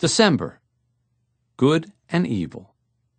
December. Good and Evil.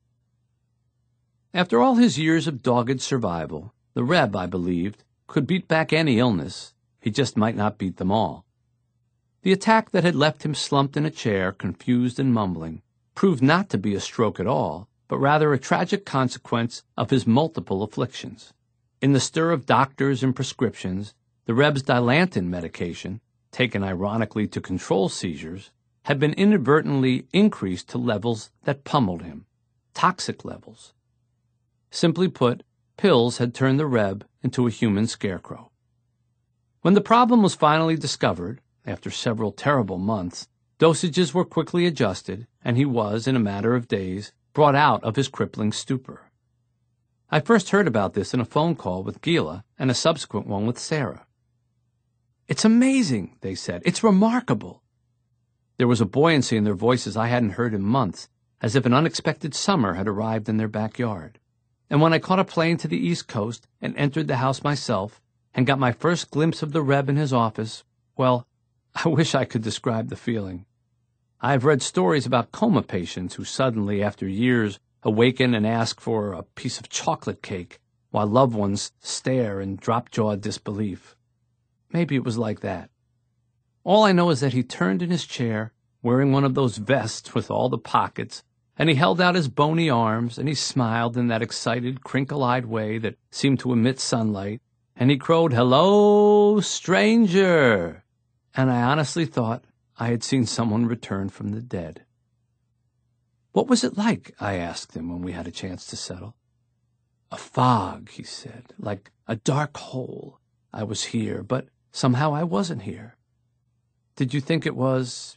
After all his years of dogged survival, the Reb, I believed, could beat back any illness. He just might not beat them all. The attack that had left him slumped in a chair, confused and mumbling, proved not to be a stroke at all, but rather a tragic consequence of his multiple afflictions. In the stir of doctors and prescriptions, the Reb's Dilantin medication, taken ironically to control seizures, had been inadvertently increased to levels that pummeled him, toxic levels. Simply put, pills had turned the Reb into a human scarecrow. When the problem was finally discovered, after several terrible months, dosages were quickly adjusted, and he was, in a matter of days, brought out of his crippling stupor. I first heard about this in a phone call with Gila and a subsequent one with Sarah. "It's amazing," they said. "It's remarkable." There was a buoyancy in their voices I hadn't heard in months, as if an unexpected summer had arrived in their backyard. And when I caught a plane to the East Coast and entered the house myself and got my first glimpse of the Reb in his office, well, I wish I could describe the feeling. I have read stories about coma patients who suddenly, after years, awaken and ask for a piece of chocolate cake while loved ones stare in drop-jawed disbelief. Maybe it was like that. All I know is that he turned in his chair, wearing one of those vests with all the pockets, and he held out his bony arms, and he smiled in that excited, crinkle-eyed way that seemed to emit sunlight, and he crowed, "Hello, stranger!" And I honestly thought I had seen someone return from the dead. "What was it like?" I asked him when we had a chance to settle. "A fog," he said, "like a dark hole. I was here, but somehow I wasn't here." "Did you think it was,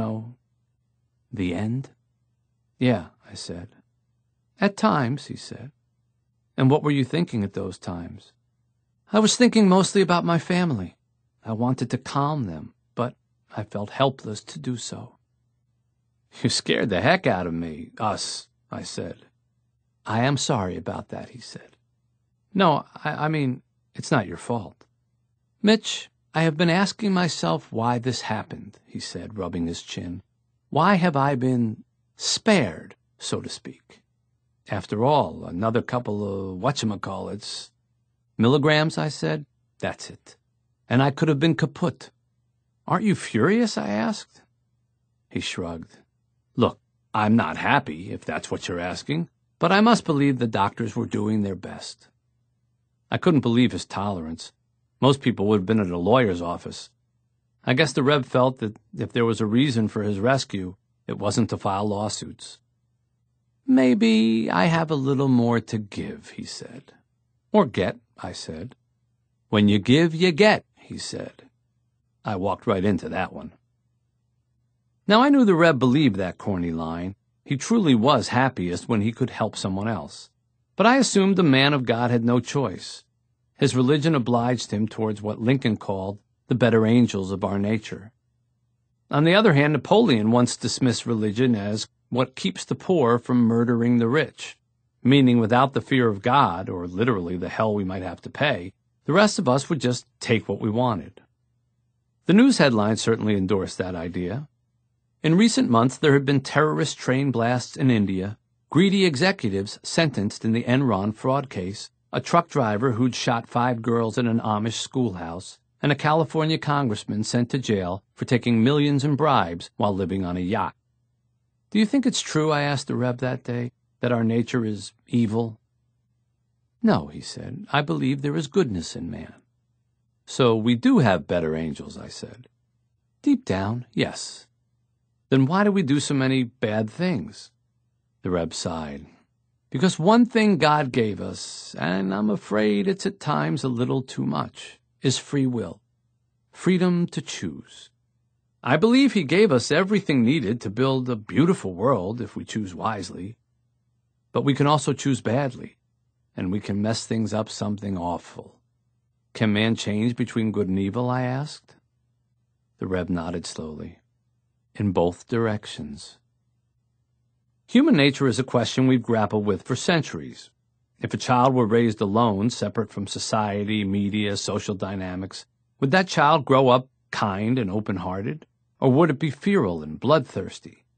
the end?" "Yeah," I said. "At times," he said. "And what were you thinking at those times?" "I was thinking mostly about my family. I wanted to calm them, but I felt helpless to do so." "You scared the heck out of me, us," I said. "I am sorry about that," he said. "No, I mean, it's not your fault." "Mitch, I have been asking myself why this happened," he said, rubbing his chin. "Why have I been spared, so to speak? After all, another couple of whatchamacallits." "Milligrams," I said. "That's it. And I could have been kaput." "Aren't you furious?" I asked. He shrugged. "Look, I'm not happy, if that's what you're asking, but I must believe the doctors were doing their best." I couldn't believe his tolerance. Most people would have been at a lawyer's office. I guess the Reb felt that if there was a reason for his rescue, it wasn't to file lawsuits. "Maybe I have a little more to give," he said. "Or get," I said. "When you give, you get," he said. I walked right into that one. Now I knew the Reb believed that corny line. He truly was happiest when he could help someone else. But I assumed the man of God had no choice. His religion obliged him towards what Lincoln called the better angels of our nature. On the other hand, Napoleon once dismissed religion as what keeps the poor from murdering the rich, meaning without the fear of God, or literally the hell we might have to pay, the rest of us would just take what we wanted. The news headlines certainly endorsed that idea. In recent months, there had been terrorist train blasts in India, greedy executives sentenced in the Enron fraud case, a truck driver who'd shot 5 girls in an Amish schoolhouse, and a California congressman sent to jail for taking millions in bribes while living on a yacht. "Do you think it's true," I asked the Reb that day, "that our nature is evil?" "No," he said. "I believe there is goodness in man." "So we do have better angels," I said. "Deep down, yes." "Then why do we do so many bad things?" The Reb sighed. "Because one thing God gave us, and I'm afraid it's at times a little too much, is free will. Freedom to choose. I believe He gave us everything needed to build a beautiful world if we choose wisely. But we can also choose badly, and we can mess things up something awful. Can man change between good and evil?" I asked. The Reb nodded slowly. "In both directions." Human nature is a question we've grappled with for centuries. If a child were raised alone, separate from society, media, social dynamics, would that child grow up kind and open-hearted? Or would it be feral and bloodthirsty,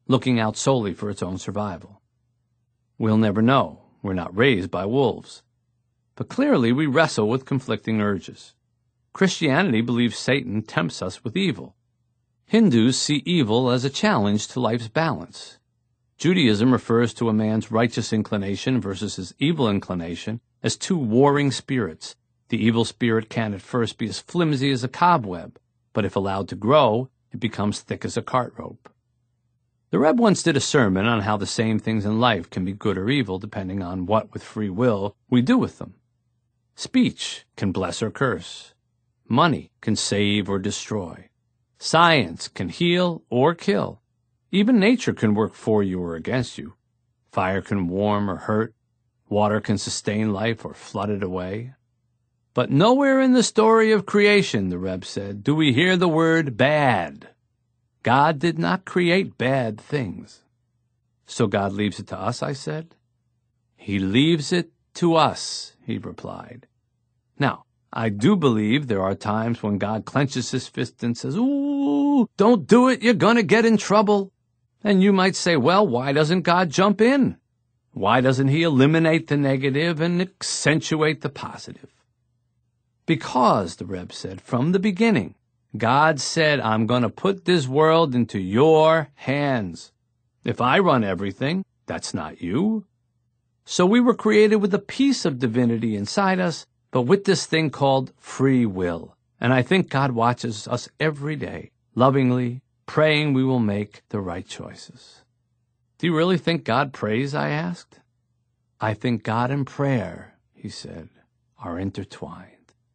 looking out solely for its own survival. We'll never know. We're not raised by wolves. But clearly we wrestle with conflicting urges. Christianity believes Satan tempts us with evil. Hindus see evil as a challenge to life's balance. Judaism refers to a man's righteous inclination versus his evil inclination as two warring spirits. The evil spirit can at first be as flimsy as a cobweb, but if allowed to grow, it becomes thick as a cart rope. The Reb once did a sermon on how the same things in life can be good or evil depending on what, with free will, we do with them. Speech can bless or curse. Money can save or destroy. Science can heal or kill. Even nature can work for you or against you. Fire can warm or hurt. Water can sustain life or flood it away. But nowhere in the story of creation, the Reb said, do we hear the word bad. God did not create bad things. So God leaves it to us, I said. He leaves it to us, he replied. Now, I do believe there are times when God clenches his fist and says, ooh, don't do it, you're going to get in trouble. And you might say, well, why doesn't God jump in? Why doesn't he eliminate the negative and accentuate the positive? Because, the Reb said, from the beginning, God said, I'm going to put this world into your hands. If I run everything, that's not you. So we were created with a piece of divinity inside us, but with this thing called free will. And I think God watches us every day, lovingly, praying we will make the right choices. Do you really think God prays? I asked. I think God and prayer, he said, are intertwined.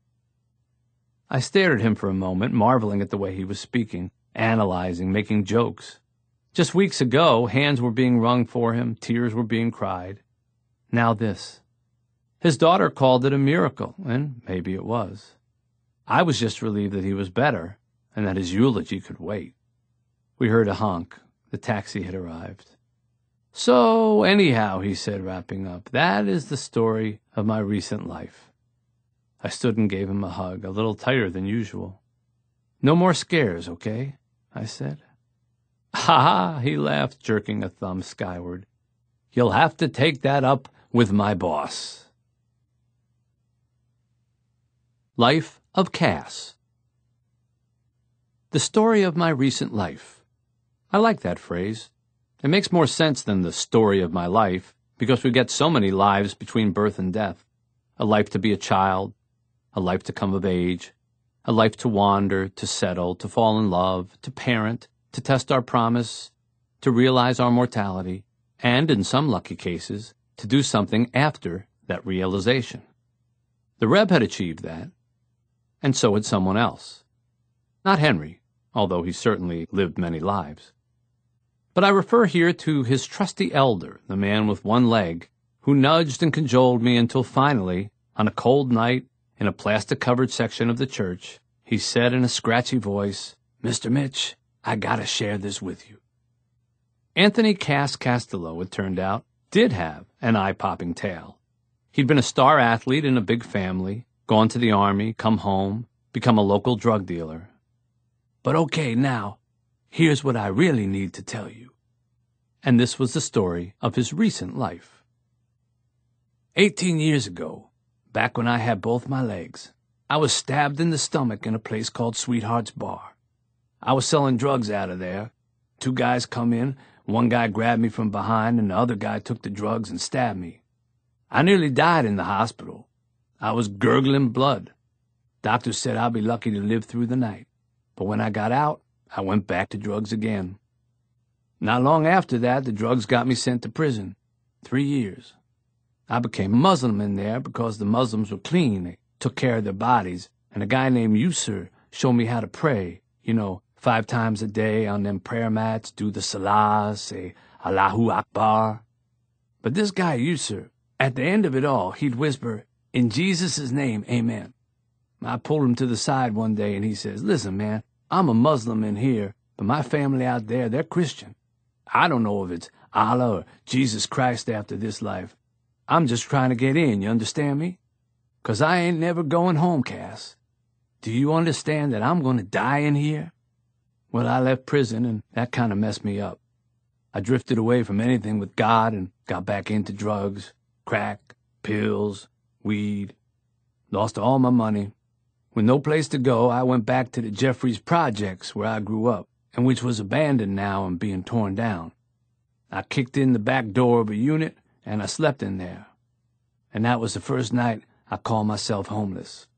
I stared at him for a moment, marveling at the way he was speaking, analyzing, making jokes. Just weeks ago, hands were being wrung for him, tears were being cried. Now this. His daughter called it a miracle, and maybe it was. I was just relieved that he was better, and that his eulogy could wait. We heard a honk. The taxi had arrived. So, anyhow, he said, wrapping up, that is the story of my recent life. I stood and gave him a hug, a little tighter than usual. No more scares, okay? I said. Ha ha, he laughed, jerking a thumb skyward. You'll have to take that up with my boss. Life of Cass. The story of my recent life. I like that phrase. It makes more sense than the story of my life, because we get so many lives between birth and death. A life to be a child, a life to come of age, a life to wander, to settle, to fall in love, to parent, to test our promise, to realize our mortality, and, in some lucky cases, to do something after that realization. The Reb had achieved that, and so had someone else. Not Henry, although he certainly lived many lives. But I refer here to his trusty elder, the man with one leg, who nudged and cajoled me until finally, on a cold night, in a plastic-covered section of the church, he said in a scratchy voice, Mr. Mitch, I gotta share this with you. Anthony Cass Castello, it turned out, did have an eye-popping tale. He'd been a star athlete in a big family, gone to the army, come home, become a local drug dealer. But okay, now, here's what I really need to tell you. And this was the story of his recent life. 18 years ago, back when I had both my legs, I was stabbed in the stomach in a place called Sweetheart's Bar. I was selling drugs out of there. Two guys come in, one guy grabbed me from behind and the other guy took the drugs and stabbed me. I nearly died in the hospital. I was gurgling blood. Doctor said I'd be lucky to live through the night. But when I got out, I went back to drugs again. Not long after that, the drugs got me sent to prison. 3 years. I became a Muslim in there because the Muslims were clean. They took care of their bodies. And a guy named Yusur showed me how to pray. 5 times a day on them prayer mats, do the salah, say Allahu Akbar. But this guy Yusur, at the end of it all, he'd whisper, in Jesus' name, amen. I pulled him to the side one day and he says, listen, man, I'm a Muslim in here, but my family out there, they're Christian. I don't know if it's Allah or Jesus Christ after this life. I'm just trying to get in, you understand me? 'Cause I ain't never going home, Cass. Do you understand that I'm going to die in here? Well, I left prison and that kind of messed me up. I drifted away from anything with God and got back into drugs, crack, pills, weed. Lost all my money. With no place to go, I went back to the Jeffries Projects where I grew up, and which was abandoned now and being torn down. I kicked in the back door of a unit, and I slept in there. And that was the first night I called myself homeless.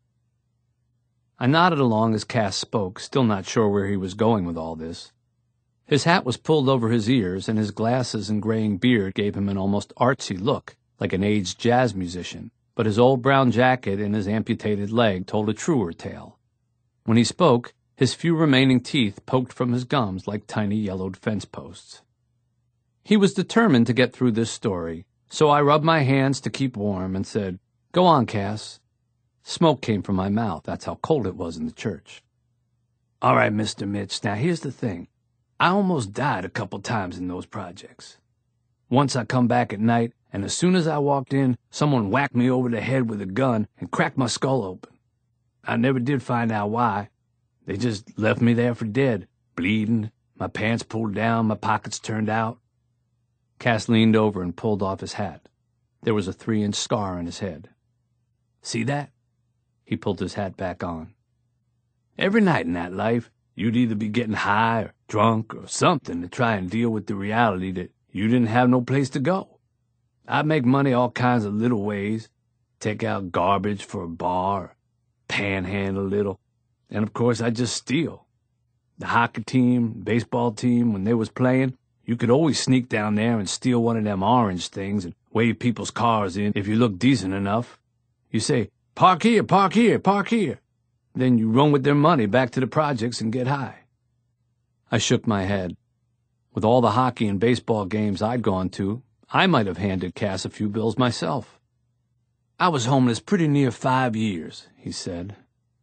I nodded along as Cass spoke, still not sure where he was going with all this. His hat was pulled over his ears, and his glasses and graying beard gave him an almost artsy look, like an aged jazz musician, but his old brown jacket and his amputated leg told a truer tale. When he spoke, his few remaining teeth poked from his gums like tiny yellowed fence posts. He was determined to get through this story, so I rubbed my hands to keep warm and said, "Go on, Cass." Smoke came from my mouth. That's how cold it was in the church. "All right, Mr. Mitch, now here's the thing. I almost died a couple times in those projects. Once I come back at night, and as soon as I walked in, someone whacked me over the head with a gun and cracked my skull open. I never did find out why. They just left me there for dead, bleeding, my pants pulled down, my pockets turned out." Cass leaned over and pulled off his hat. There was a 3-inch scar on his head. "See that?" He pulled his hat back on. "Every night in that life, you'd either be getting high or drunk or something to try and deal with the reality that you didn't have no place to go. I'd make money all kinds of little ways, take out garbage for a bar, or panhandle a little, and of course I'd just steal. The hockey team, baseball team, when they was playing, you could always sneak down there and steal one of them orange things and wave people's cars in if you looked decent enough. You say, 'Park here, park here, park here.' Then you run with their money back to the projects and get high." I shook my head. With all the hockey and baseball games I'd gone to, I might have handed Cass a few bills myself. "I was homeless pretty near 5 years, he said.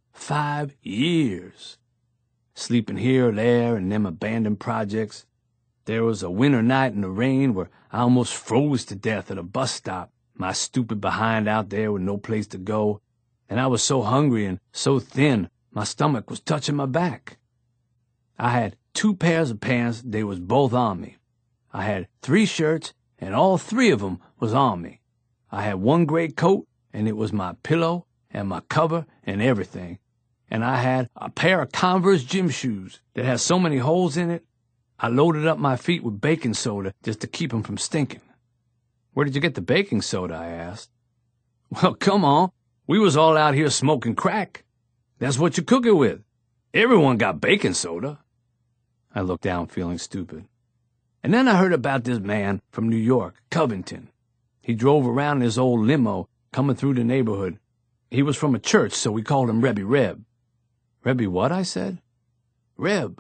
5 years. Sleeping here or there in them abandoned projects. There was a winter night in the rain where I almost froze to death at a bus stop, my stupid behind out there with no place to go, and I was so hungry and so thin my stomach was touching my back. I had 2 pairs of pants, they was both on me. I had 3 shirts, and all 3 of 'em was on me. I had 1 gray coat, and it was my pillow and my cover and everything. And I had a pair of Converse gym shoes that had so many holes in it, I loaded up my feet with baking soda just to keep 'em from stinking." "Where did you get the baking soda?" I asked. "Well, come on. We was all out here smoking crack. That's what you cook it with. Everyone got baking soda." I looked down, feeling stupid. "And then I heard about this man from New York, Covington. He drove around in his old limo, coming through the neighborhood. He was from a church, so we called him Rebbe Reb." "Rebbe what?" I said. "Reb."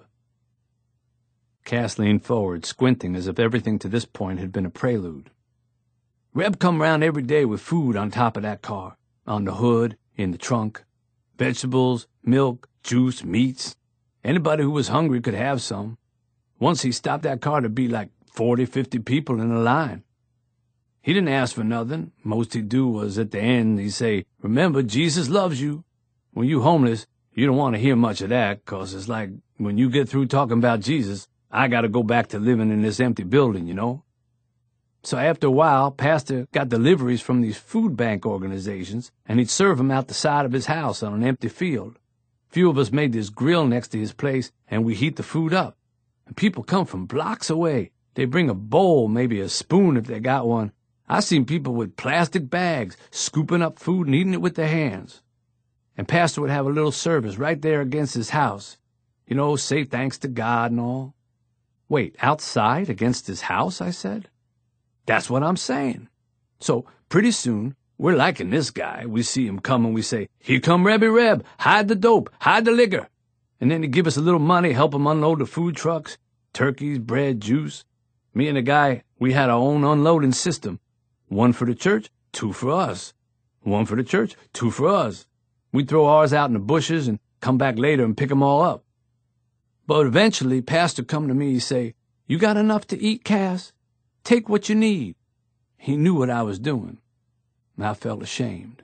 Cass leaned forward, squinting as if everything to this point had been a prelude. "Reb come round every day with food on top of that car, on the hood, in the trunk. Vegetables, milk, juice, meats. Anybody who was hungry could have some. Once he stopped that car to be like 40, 50 people in a line. He didn't ask for nothing. Most he'd do was at the end, he'd say, 'Remember, Jesus loves you.' When you homeless, you don't want to hear much of that, 'cause it's like when you get through talking about Jesus, I got to go back to living in this empty building, you know? So after a while, Pastor got deliveries from these food bank organizations, and he'd serve 'em out the side of his house on an empty field. Few of us made this grill next to his place, and we heat the food up. And people come from blocks away. They bring a bowl, maybe a spoon if they got one. I seen people with plastic bags scooping up food and eating it with their hands. And Pastor would have a little service right there against his house. You know, say thanks to God and all." "Wait, outside against his house?" I said. "That's what I'm saying. So pretty soon, we're liking this guy. We see him come and we say, 'Here come Rebbe Reb, hide the dope, hide the liquor.' And then he'd give us a little money, help him unload the food trucks, turkeys, bread, juice. Me and the guy, we had our own unloading system. 1 for the church, 2 for us. 1 for the church, 2 for us. We'd throw ours out in the bushes and come back later and pick 'em all up. But eventually, Pastor come to me, he say, 'You got enough to eat, Cass? Take what you need.' He knew what I was doing. I felt ashamed.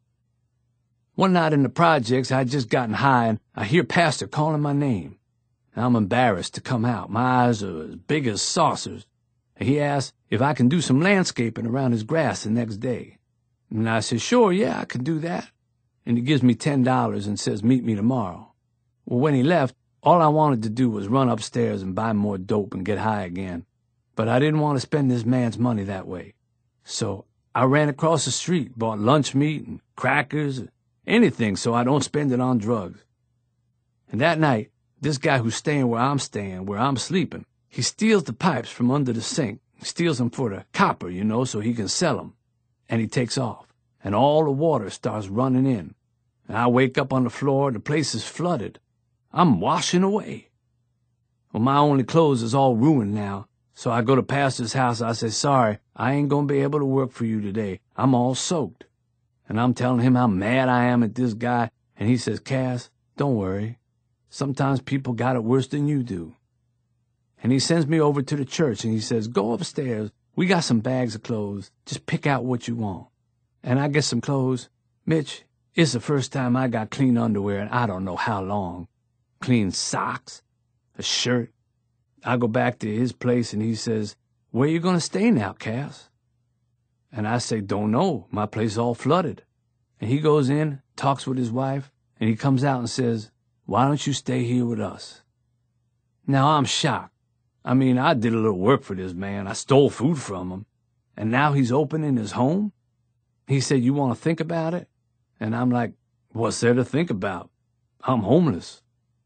One night in the projects, I'd just gotten high, and I hear Pastor calling my name. I'm embarrassed to come out. My eyes are as big as saucers. He asks if I can do some landscaping around his grass the next day. And I says, sure, yeah, I can do that. And he gives me $10 and says, meet me tomorrow. Well, when he left, all I wanted to do was run upstairs and buy more dope and get high again. But I didn't want to spend this man's money that way. So I ran across the street, bought lunch meat and crackers, anything so I don't spend it on drugs. And that night, this guy who's staying where I'm sleeping, he steals the pipes from under the sink. He steals them for the copper, so he can sell them. And he takes off, and all the water starts running in. And I wake up on the floor, the place is flooded. I'm washing away. Well, my only clothes is all ruined now, so I go to Pastor's house. I say, sorry, I ain't gonna be able to work for you today. I'm all soaked. And I'm telling him how mad I am at this guy, and he says, Cass, don't worry. Sometimes people got it worse than you do. And he sends me over to the church, and he says, go upstairs. We got some bags of clothes. Just pick out what you want. And I get some clothes. Mitch, it's the first time I got clean underwear in I don't know how long. Clean socks, a shirt. I go back to his place, and he says, where you gonna stay now, Cass? And I say, don't know. My place all flooded. And he goes in, talks with his wife, and he comes out and says, why don't you stay here with us? Now I'm shocked. I mean, I did a little work for this man. I stole food from him. And now he's opening his home? He said, you want to think about it? And I'm like, what's there to think about? I'm homeless.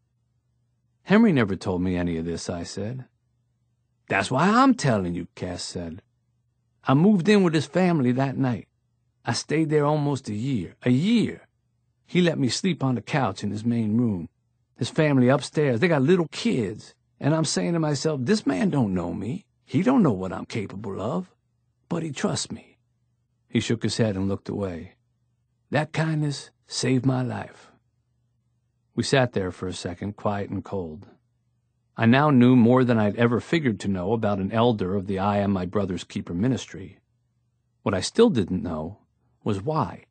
Henry never told me any of this, I said. That's why I'm telling you, Cass said. I moved in with his family that night. I stayed there almost a year. A year. He let me sleep on the couch in his main room. His family upstairs, they got little kids. And I'm saying to myself, this man don't know me. He don't know what I'm capable of. But he trusts me. He shook his head and looked away. That kindness saved my life. We sat there for a second, quiet and cold. I now knew more than I'd ever figured to know about an elder of the I Am My Brother's Keeper ministry. What I still didn't know was why.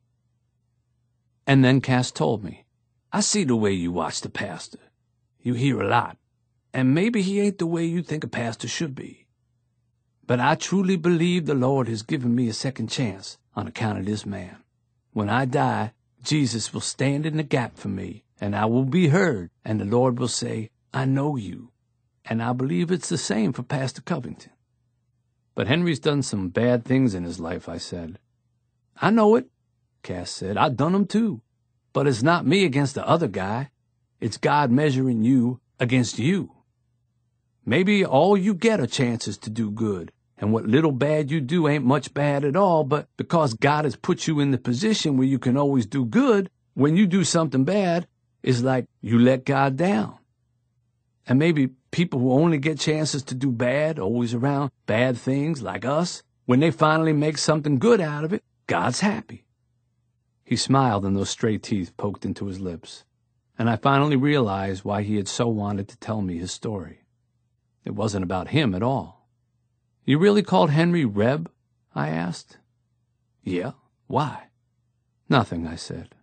And then Cass told me, I see the way you watch the pastor. You hear a lot. And maybe he ain't the way you think a pastor should be. But I truly believe the Lord has given me a second chance on account of this man. When I die, Jesus will stand in the gap for me, and I will be heard, and the Lord will say, I know you. And I believe it's the same for Pastor Covington. But Henry's done some bad things in his life, I said. I know it, Cass said. I done them too. But it's not me against the other guy. It's God measuring you against you. Maybe all you get are chances to do good, and what little bad you do ain't much bad at all, but because God has put you in the position where you can always do good, when you do something bad, it's like you let God down. And maybe people who only get chances to do bad, always around bad things like us, when they finally make something good out of it, God's happy. He smiled and those straight teeth poked into his lips, and I finally realized why he had so wanted to tell me his story. It wasn't about him at all. You really called Henry Reb? I asked. Yeah, why? Nothing, I said.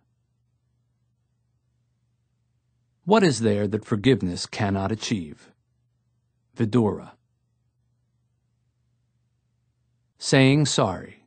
What is there that forgiveness cannot achieve? Vidura. Saying sorry.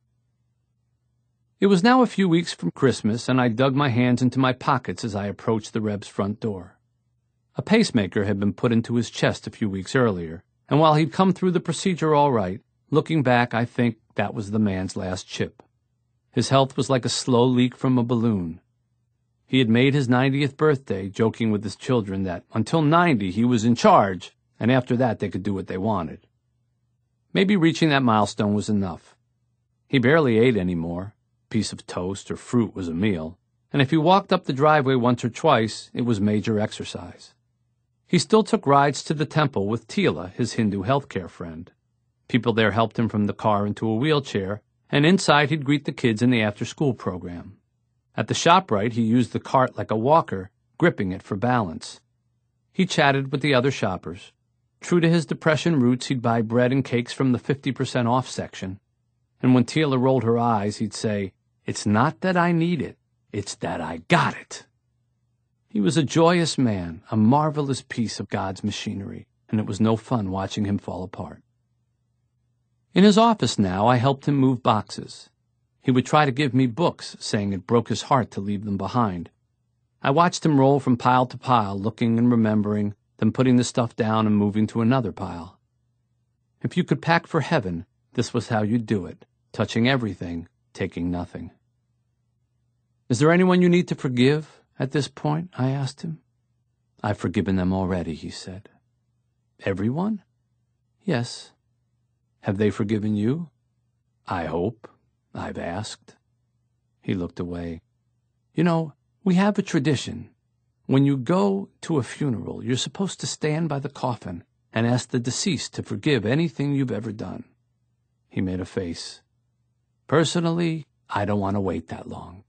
It was now a few weeks from Christmas, and I dug my hands into my pockets as I approached the Reb's front door. A pacemaker had been put into his chest a few weeks earlier, and while he'd come through the procedure all right, looking back, I think that was the man's last chip. His health was like a slow leak from a balloon. He had made his 90th birthday, joking with his children that until 90 he was in charge, and after that they could do what they wanted. Maybe reaching that milestone was enough. He barely ate anymore. A piece of toast or fruit was a meal, and if he walked up the driveway once or twice, it was major exercise. He still took rides to the temple with Tila, his Hindu healthcare friend. People there helped him from the car into a wheelchair, and inside he'd greet the kids in the after-school program. At the ShopRite, he used the cart like a walker, gripping it for balance. He chatted with the other shoppers. True to his depression roots, he'd buy bread and cakes from the 50% off section. And when Tila rolled her eyes, he'd say, "It's not that I need it, it's that I got it." He was a joyous man, a marvelous piece of God's machinery, and it was no fun watching him fall apart. In his office now, I helped him move boxes. He would try to give me books, saying it broke his heart to leave them behind. I watched him roll from pile to pile, looking and remembering, then putting the stuff down and moving to another pile. If you could pack for heaven, this was how you'd do it, touching everything, taking nothing. "Is there anyone you need to forgive at this point?" I asked him. "I've forgiven them already," he said. "Everyone?" "Yes." "Have they forgiven you?" "I hope. I've asked." He looked away. "You know, we have a tradition. When you go to a funeral, you're supposed to stand by the coffin and ask the deceased to forgive anything you've ever done." He made a face. "Personally, I don't want to wait that long."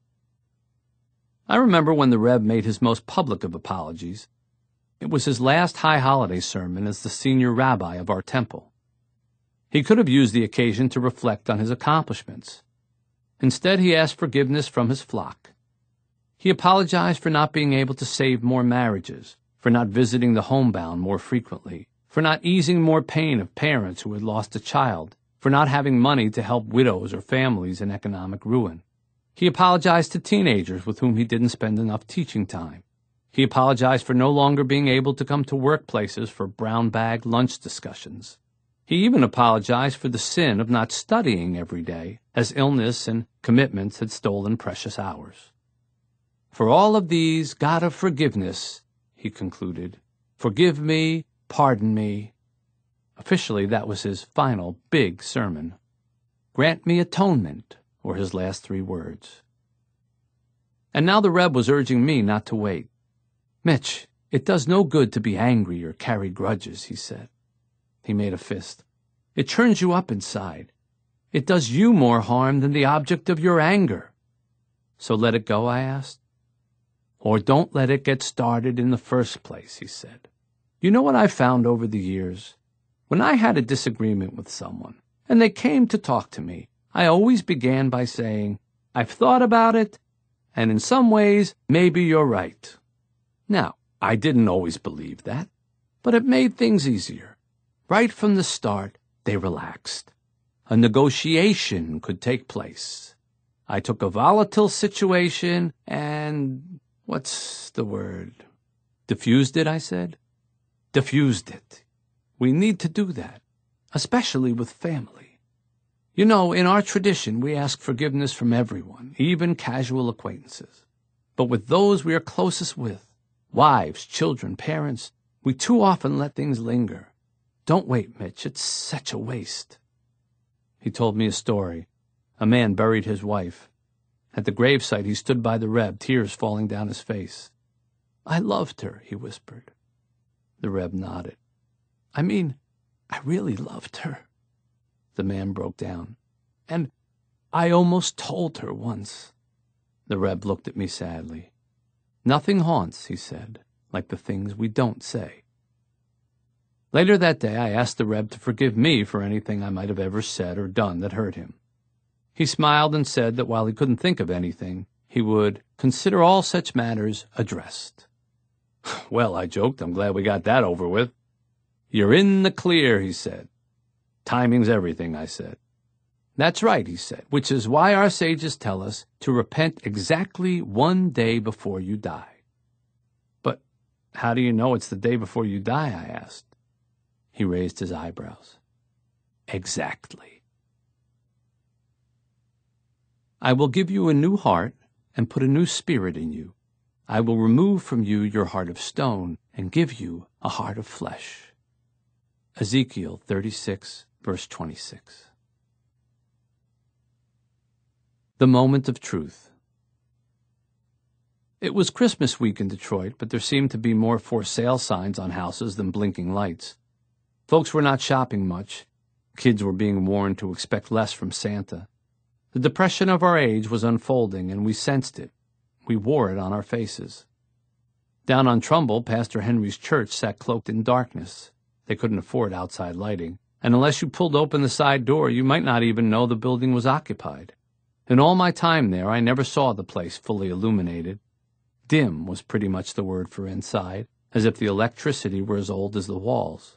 I remember when the Reb made his most public of apologies. It was his last high holiday sermon as the senior rabbi of our temple. He could have used the occasion to reflect on his accomplishments. Instead, he asked forgiveness from his flock. He apologized for not being able to save more marriages, for not visiting the homebound more frequently, for not easing more pain of parents who had lost a child, for not having money to help widows or families in economic ruin. He apologized to teenagers with whom he didn't spend enough teaching time. He apologized for no longer being able to come to workplaces for brown bag lunch discussions. He even apologized for the sin of not studying every day, as illness and commitments had stolen precious hours. "For all of these, God of forgiveness," he concluded, "forgive me, pardon me." Officially, that was his final big sermon. "Grant me atonement," were his last 3 words. And now the Reb was urging me not to wait. "Mitch, it does no good to be angry or carry grudges," he said. He made a fist. "It churns you up inside. It does you more harm than the object of your anger." "So let it go?" I asked. "Or don't let it get started in the first place," he said. "You know what I've found over the years? When I had a disagreement with someone, and they came to talk to me, I always began by saying, 'I've thought about it, and in some ways, maybe you're right.' Now, I didn't always believe that, but it made things easier. Right from the start, they relaxed. A negotiation could take place. I took a volatile situation and, what's the word? Diffused it," I said. "Diffused it. We need to do that, especially with family. You know, in our tradition, we ask forgiveness from everyone, even casual acquaintances. But with those we are closest with, wives, children, parents, we too often let things linger. Don't wait, Mitch. It's such a waste." He told me a story. A man buried his wife. At the gravesite, he stood by the Reb, tears falling down his face. "I loved her," he whispered. The Reb nodded. "I mean, I really loved her." The man broke down. "And I almost told her once." The Reb looked at me sadly. "Nothing haunts," he said, "like the things we don't say." Later that day, I asked the Reb to forgive me for anything I might have ever said or done that hurt him. He smiled and said that while he couldn't think of anything, he would consider all such matters addressed. "Well," I joked, "I'm glad we got that over with." "You're in the clear," he said. "Timing's everything," I said. "That's right," he said, "which is why our sages tell us to repent exactly 1 day before you die." "But how do you know it's the day before you die?" I asked. He raised his eyebrows. "Exactly. I will give you a new heart and put a new spirit in you. I will remove from you your heart of stone and give you a heart of flesh." Ezekiel 36, verse 26. The moment of truth. It was Christmas week in Detroit, but there seemed to be more for sale signs on houses than blinking lights. Folks were not shopping much. Kids were being warned to expect less from Santa. The depression of our age was unfolding, and we sensed it. We wore it on our faces. Down on Trumbull, Pastor Henry's church sat cloaked in darkness. They couldn't afford outside lighting, and unless you pulled open the side door, you might not even know the building was occupied. In all my time there, I never saw the place fully illuminated. Dim was pretty much the word for inside, as if the electricity were as old as the walls.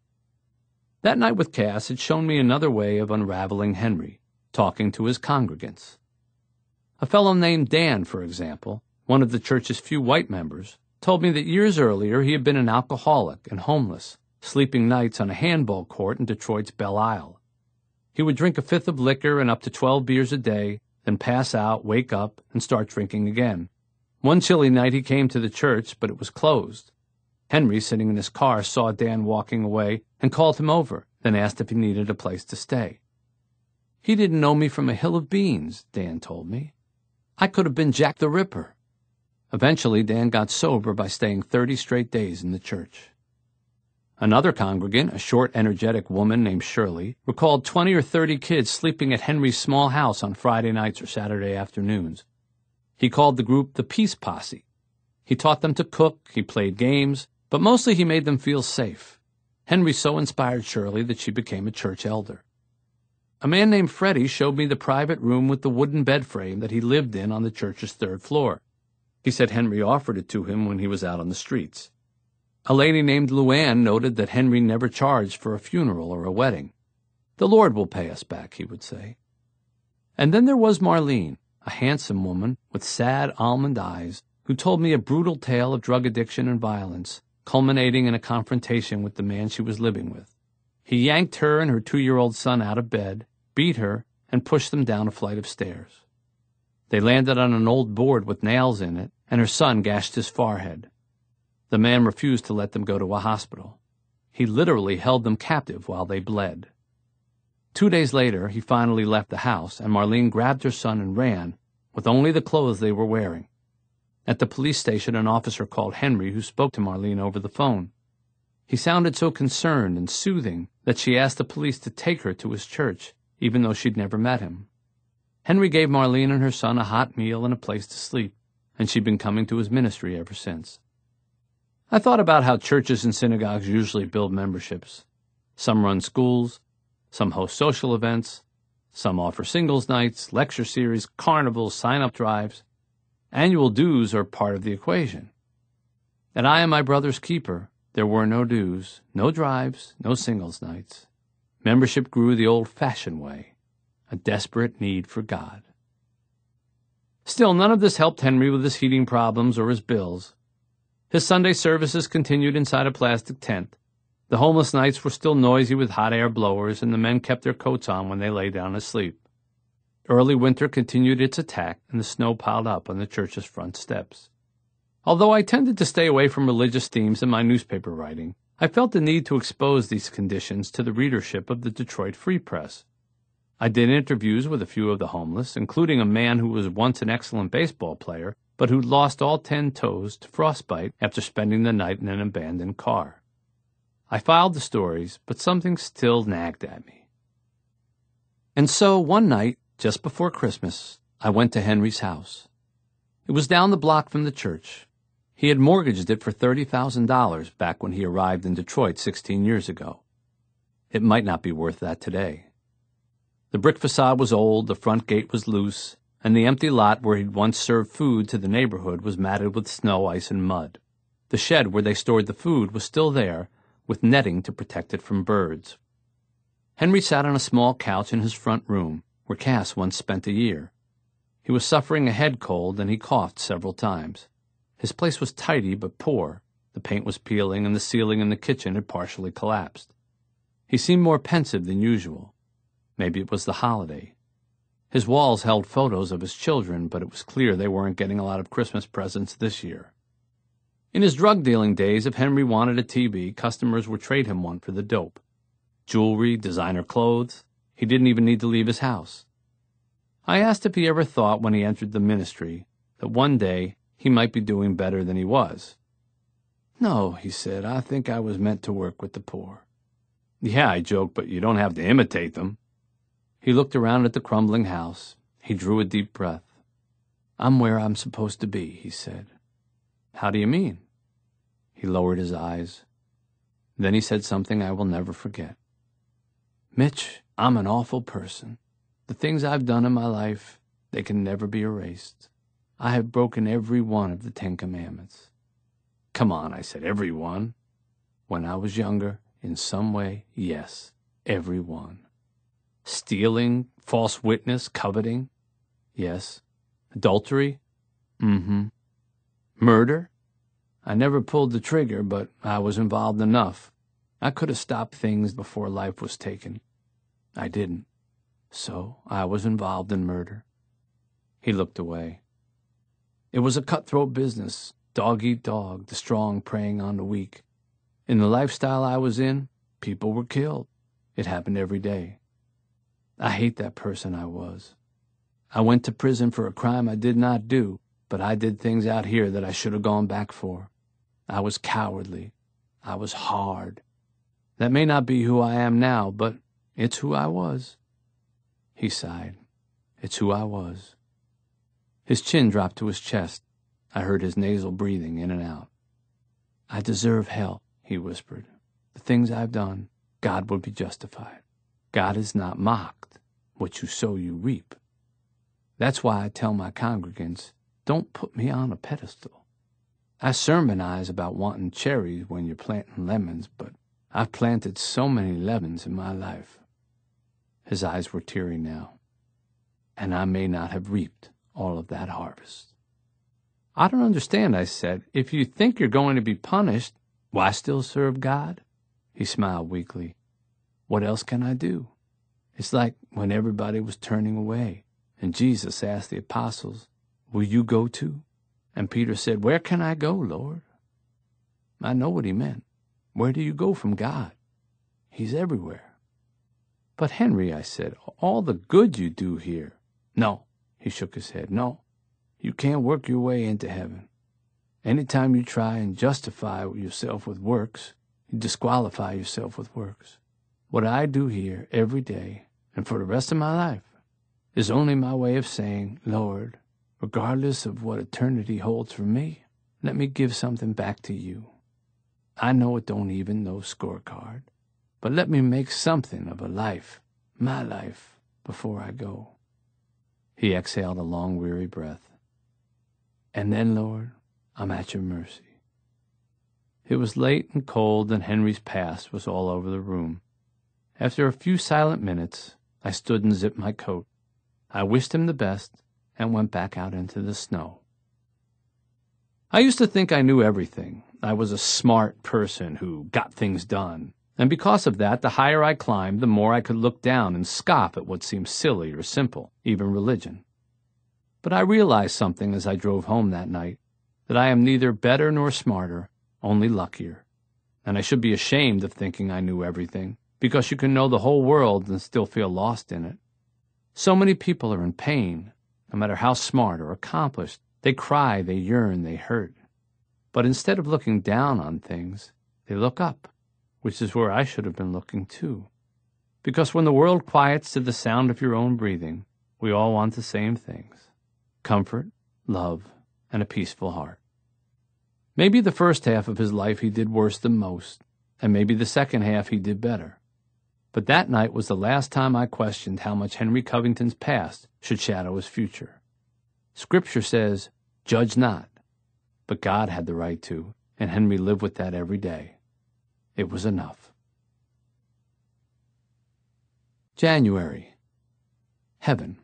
That night with Cass had shown me another way of unraveling Henry, talking to his congregants. A fellow named Dan, for example, one of the church's few white members, told me that years earlier he had been an alcoholic and homeless, sleeping nights on a handball court in Detroit's Belle Isle. He would drink a fifth of liquor and up to 12 beers a day, then pass out, wake up, and start drinking again. One chilly night he came to the church, but it was closed. Henry, sitting in his car, saw Dan walking away and called him over, then asked if he needed a place to stay. He didn't know me from a hill of beans, Dan told me. I could have been Jack the Ripper. Eventually, Dan got sober by staying 30 straight days in the church. Another congregant, a short, energetic woman named Shirley, recalled 20 or 30 kids sleeping at Henry's small house on Friday nights or Saturday afternoons. He called the group the Peace Posse. He taught them to cook, he played games, but mostly he made them feel safe. Henry so inspired Shirley that she became a church elder. A man named Freddie showed me the private room with the wooden bed frame that he lived in on the church's 3rd floor. He said Henry offered it to him when he was out on the streets. A lady named Luann noted that Henry never charged for a funeral or a wedding. The Lord will pay us back, he would say. And then there was Marlene, a handsome woman with sad almond eyes, who told me a brutal tale of drug addiction and violence, culminating in a confrontation with the man she was living with. He yanked her and her 2-year-old son out of bed, beat her, and pushed them down a flight of stairs. They landed on an old board with nails in it, and her son gashed his forehead. The man refused to let them go to a hospital. He literally held them captive while they bled. 2 days later, he finally left the house, and Marlene grabbed her son and ran, with only the clothes they were wearing. At the police station, an officer called Henry, who spoke to Marlene over the phone. He sounded so concerned and soothing that she asked the police to take her to his church, even though she'd never met him. Henry gave Marlene and her son a hot meal and a place to sleep, and she'd been coming to his ministry ever since. I thought about how churches and synagogues usually build memberships. Some run schools, some host social events, some offer singles nights, lecture series, carnivals, sign-up drives. Annual dues are part of the equation. At I Am My Brother's Keeper, there were no dues, no drives, no singles nights. Membership grew the old-fashioned way, a desperate need for God. Still, none of this helped Henry with his heating problems or his bills. His Sunday services continued inside a plastic tent. The homeless nights were still noisy with hot air blowers, and the men kept their coats on when they lay down to sleep. Early winter continued its attack, and the snow piled up on the church's front steps. Although I tended to stay away from religious themes in my newspaper writing, I felt the need to expose these conditions to the readership of the Detroit Free Press. I did interviews with a few of the homeless, including a man who was once an excellent baseball player, but who'd lost all 10 toes to frostbite after spending the night in an abandoned car. I filed the stories, but something still nagged at me. And so, one night, just before Christmas, I went to Henry's house. It was down the block from the church. He had mortgaged it for $30,000 back when he arrived in Detroit 16 years ago. It might not be worth that today. The brick facade was old, the front gate was loose, and the empty lot where he'd once served food to the neighborhood was matted with snow, ice, and mud. The shed where they stored the food was still there, with netting to protect it from birds. Henry sat on a small couch in his front room, where Cass once spent a year. He was suffering a head cold, and he coughed several times. His place was tidy but poor. The paint was peeling, and the ceiling in the kitchen had partially collapsed. He seemed more pensive than usual. Maybe it was the holiday. His walls held photos of his children, but it was clear they weren't getting a lot of Christmas presents this year. In his drug-dealing days, if Henry wanted a TV, customers would trade him one for the dope. Jewelry, designer clothes. He didn't even need to leave his house. I asked if he ever thought when he entered the ministry that one day he might be doing better than he was. "No," he said, "I think I was meant to work with the poor." "Yeah," I joked, "but you don't have to imitate them." He looked around at the crumbling house. He drew a deep breath. "I'm where I'm supposed to be," he said. "How do you mean?" He lowered his eyes. Then he said something I will never forget. "Mitch, I'm an awful person. The things I've done in my life, they can never be erased. I have broken every one of the 10 Commandments. Come on, I said, every one? When I was younger, in some way, yes, every one. Stealing, false witness, coveting? Yes. Adultery? Mm-hmm. Murder? I never pulled the trigger, but I was involved enough. I could have stopped things before life was taken. I didn't. So I was involved in murder. He looked away. It was a cutthroat business, dog eat dog, the strong preying on the weak. In the lifestyle I was in, people were killed. It happened every day. I hate that person I was. I went to prison for a crime I did not do, but I did things out here that I should have gone back for. I was cowardly. I was hard. That may not be who I am now, but it's who I was. He sighed. It's who I was. His chin dropped to his chest. I heard his nasal breathing in and out. I deserve hell, he whispered. The things I've done, God would be justified. God is not mocked. What you sow, you reap. That's why I tell my congregants, don't put me on a pedestal. I sermonize about wanting cherries when you're planting lemons, but I've planted so many lemons in my life. His eyes were teary now. And I may not have reaped all of that harvest. I don't understand, I said. If you think you're going to be punished, why still serve God? He smiled weakly. What else can I do? It's like when everybody was turning away, and Jesus asked the apostles, will you go too? And Peter said, where can I go, Lord? I know what he meant. Where do you go from God? He's everywhere. But Henry, I said, all the good you do here. No, he shook his head. No, you can't work your way into heaven. Anytime you try and justify yourself with works, you disqualify yourself with works. What I do here every day and for the rest of my life is only my way of saying, Lord, regardless of what eternity holds for me, let me give something back to you. I know it don't even know scorecard, but let me make something of a life, my life, before I go. He exhaled a long, weary breath. And then, Lord, I'm at your mercy. It was late and cold, and Henry's past was all over the room. After a few silent minutes, I stood and zipped my coat. I wished him the best and went back out into the snow. I used to think I knew everything. I was a smart person who got things done. And because of that, the higher I climbed, the more I could look down and scoff at what seemed silly or simple, even religion. But I realized something as I drove home that night, that I am neither better nor smarter, only luckier. And I should be ashamed of thinking I knew everything, because you can know the whole world and still feel lost in it. So many people are in pain, no matter how smart or accomplished. They cry, they yearn, they hurt. But instead of looking down on things, they look up, which is where I should have been looking too. Because when the world quiets to the sound of your own breathing, we all want the same things: comfort, love, and a peaceful heart. Maybe the first half of his life he did worse than most, and maybe the second half he did better. But that night was the last time I questioned how much Henry Covington's past should shadow his future. Scripture says, judge not. But God had the right to, and Henry lived with that every day. It was enough. January. Heaven.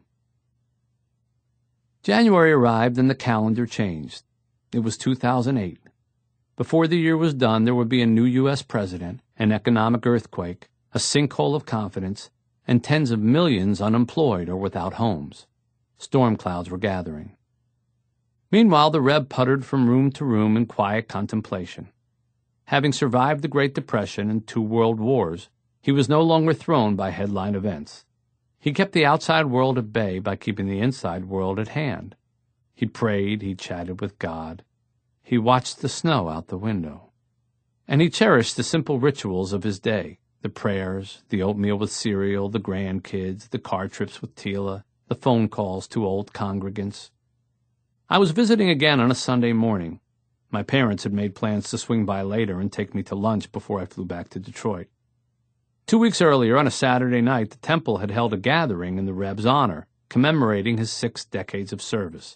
January arrived and the calendar changed. It was 2008. Before the year was done, there would be a new U.S. president, an economic earthquake, a sinkhole of confidence, and tens of millions unemployed or without homes. Storm clouds were gathering. Meanwhile, the Reb puttered from room to room in quiet contemplation. Having survived the Great Depression and 2 world wars, he was no longer thrown by headline events. He kept the outside world at bay by keeping the inside world at hand. He prayed, he chatted with God. He watched the snow out the window. And he cherished the simple rituals of his day: the prayers, the oatmeal with cereal, the grandkids, the car trips with Tila, the phone calls to old congregants. I was visiting again on a Sunday morning. My parents had made plans to swing by later and take me to lunch before I flew back to Detroit. 2 weeks earlier, on a Saturday night, the temple had held a gathering in the Reb's honor, commemorating his 6 decades of service.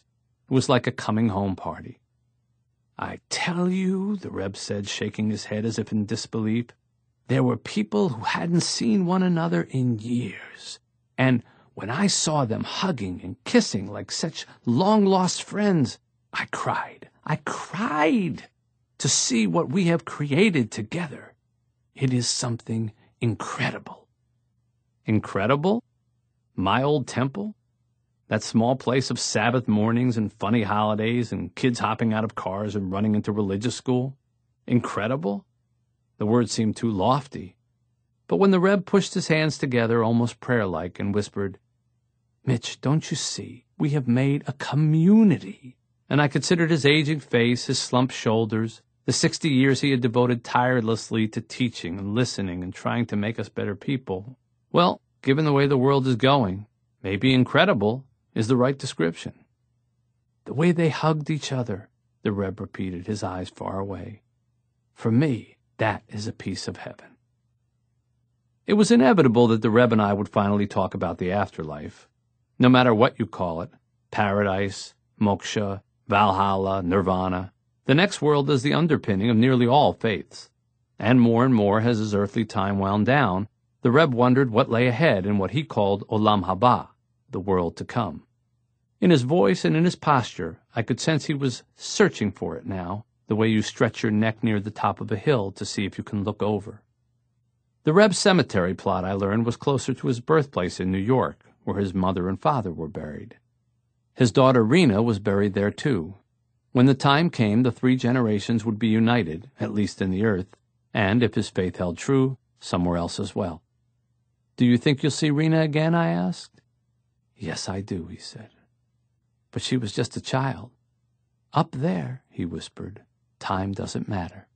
It was like a coming-home party. "I tell you," the Reb said, shaking his head as if in disbelief, "there were people who hadn't seen one another in years. And when I saw them hugging and kissing like such long-lost friends, I cried. I cried to see what we have created together. It is something incredible." Incredible? My old temple? That small place of Sabbath mornings and funny holidays and kids hopping out of cars and running into religious school? Incredible? The word seemed too lofty. But when the Reb pushed his hands together almost prayer-like and whispered, "Mitch, don't you see, we have made a community," and I considered his aging face, his slumped shoulders, the 60 years he had devoted tirelessly to teaching and listening and trying to make us better people, well, given the way the world is going, maybe incredible is the right description. "The way they hugged each other," the Reb repeated, his eyes far away. "For me, that is a piece of heaven." It was inevitable that the Reb and I would finally talk about the afterlife. No matter what you call it, paradise, moksha, Valhalla, nirvana, the next world is the underpinning of nearly all faiths. And more as his earthly time wound down, the Reb wondered what lay ahead in what he called Olam Haba, the world to come. In his voice and in his posture, I could sense he was searching for it now, the way you stretch your neck near the top of a hill to see if you can look over. The Reb's cemetery plot, I learned, was closer to his birthplace in New York, where his mother and father were buried. His daughter Rena was buried there too. When the time came, the 3 generations would be united, at least in the earth, and, if his faith held true, somewhere else as well. "Do you think you'll see Rena again?" I asked. "Yes, I do," he said. "But she was just a child." "Up there," he whispered, "time doesn't matter."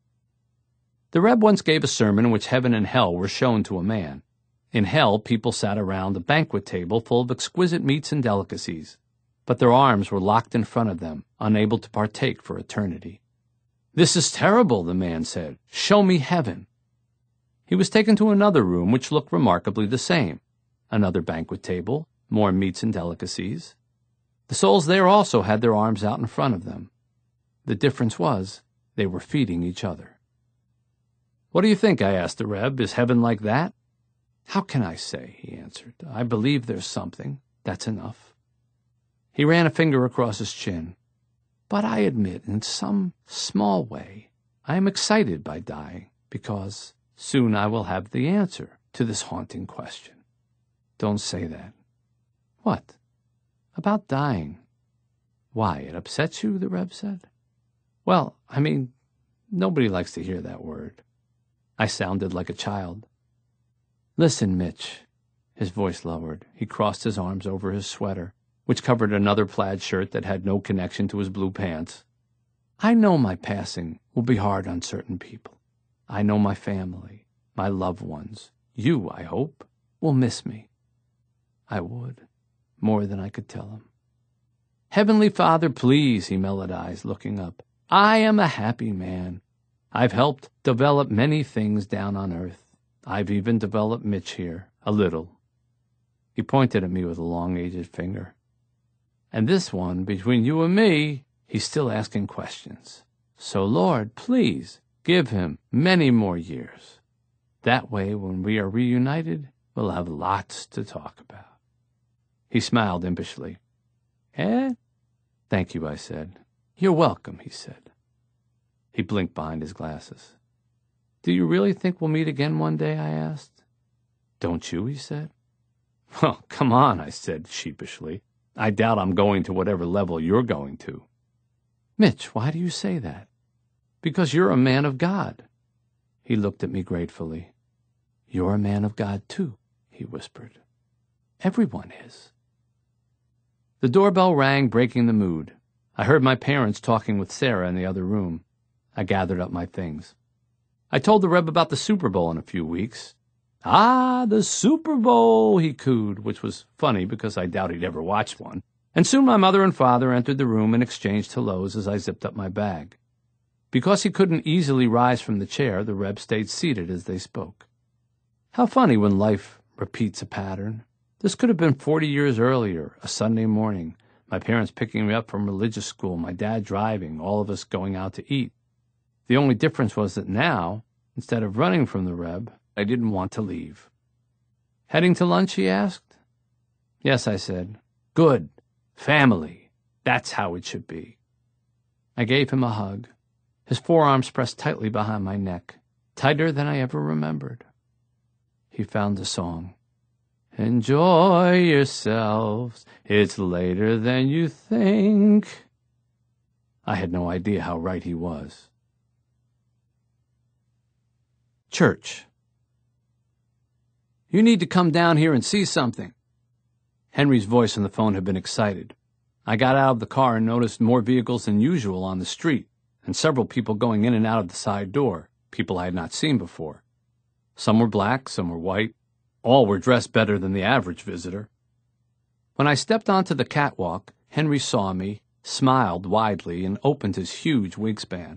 The Reb once gave a sermon in which heaven and hell were shown to a man. In hell, people sat around a banquet table full of exquisite meats and delicacies, but their arms were locked in front of them, unable to partake for eternity. "This is terrible," the man said. "Show me heaven." He was taken to another room which looked remarkably the same. Another banquet table, more meats and delicacies. The souls there also had their arms out in front of them. The difference was, they were feeding each other. "What do you think?" I asked the Reb. "Is heaven like that?" "How can I say?" he answered. "I believe there's something. That's enough." He ran a finger across his chin. "But I admit, in some small way, I am excited by dying, because soon I will have the answer to this haunting question." "Don't say that." "What?" "About dying." "Why, it upsets you?" the Reb said. "Well, I mean, nobody likes to hear that word." I sounded like a child. "Listen, Mitch." His voice lowered. He crossed his arms over his sweater, which covered another plaid shirt that had no connection to his blue pants. "I know my passing will be hard on certain people. I know my family, my loved ones, you, I hope, will miss me." I would, more than I could tell him. "Heavenly Father, please," he melodized, looking up. "I am a happy man. I've helped develop many things down on earth. I've even developed Mitch here, a little." He pointed at me with a long-aged finger. "And this one, between you and me, he's still asking questions. So, Lord, please, give him many more years. That way, when we are reunited, we'll have lots to talk about." He smiled impishly. "Eh?" "Thank you," I said. "You're welcome," he said. He blinked behind his glasses. "Do you really think we'll meet again one day?" I asked. "Don't you?" he said. "Well, come on," I said sheepishly. "I doubt I'm going to whatever level you're going to." "Mitch, why do you say that?" "Because you're a man of God." He looked at me gratefully. "You're a man of God, too," he whispered. "Everyone is." The doorbell rang, breaking the mood. I heard my parents talking with Sarah in the other room. I gathered up my things. I told the Reb about the Super Bowl in a few weeks. "Ah, the Super Bowl," he cooed, which was funny because I doubt he'd ever watched one. And soon my mother and father entered the room and exchanged hellos as I zipped up my bag. Because he couldn't easily rise from the chair, the Reb stayed seated as they spoke. How funny when life repeats a pattern. This could have been 40 years earlier, a Sunday morning. My parents picking me up from religious school, my dad driving, all of us going out to eat. The only difference was that now, instead of running from the Reb, I didn't want to leave. Heading to lunch, he asked. Yes, I said. Good. Family. That's how it should be. I gave him a hug. His forearms pressed tightly behind my neck, tighter than I ever remembered. He found a song. Enjoy yourselves. It's later than you think. I had no idea how right he was. Church. You need to come down here and see something. Henry's voice on the phone had been excited. I got out of the car and noticed more vehicles than usual on the street, and several people going in and out of the side door, people I had not seen before. Some were black, some were white. All were dressed better than the average visitor. When I stepped onto the catwalk, Henry saw me, smiled widely, and opened his huge wingspan.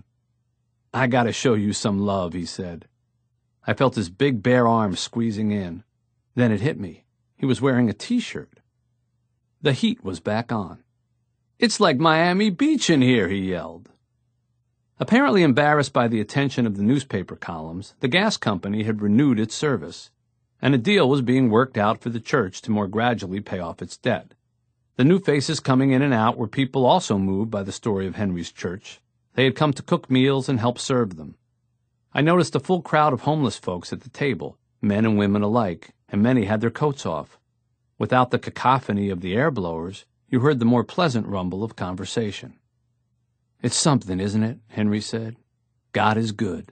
I gotta show you some love, he said. I felt his big bare arms squeezing in. Then it hit me. He was wearing a t-shirt. The heat was back on. It's like Miami Beach in here, he yelled. Apparently embarrassed by the attention of the newspaper columns, the gas company had renewed its service, and a deal was being worked out for the church to more gradually pay off its debt. The new faces coming in and out were people also moved by the story of Henry's church. They had come to cook meals and help serve them. I noticed a full crowd of homeless folks at the table, men and women alike, and many had their coats off. Without the cacophony of the air blowers, you heard the more pleasant rumble of conversation. It's something, isn't it? Henry said. God is good.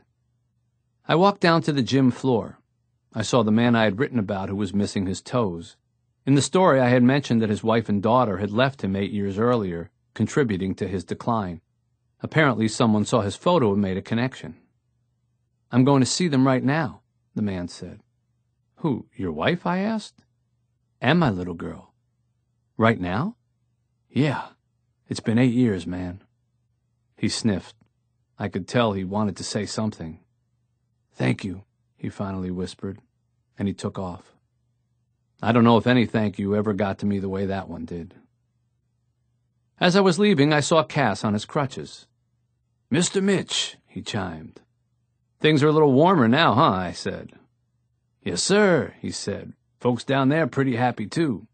I walked down to the gym floor. I saw the man I had written about who was missing his toes. In the story, I had mentioned that his wife and daughter had left him 8 years earlier, contributing to his decline. Apparently, someone saw his photo and made a connection. I'm going to see them right now, the man said. Who, your wife? I asked. And my little girl. Right now? Yeah. It's been 8 years, man. He sniffed. I could tell he wanted to say something. Thank you, he finally whispered, and he took off. I don't know if any thank you ever got to me the way that one did. As I was leaving, I saw Cass on his crutches. Mr. Mitch, he chimed. Things are a little warmer now, huh? I said. Yes, sir, he said. Folks down there pretty happy, too.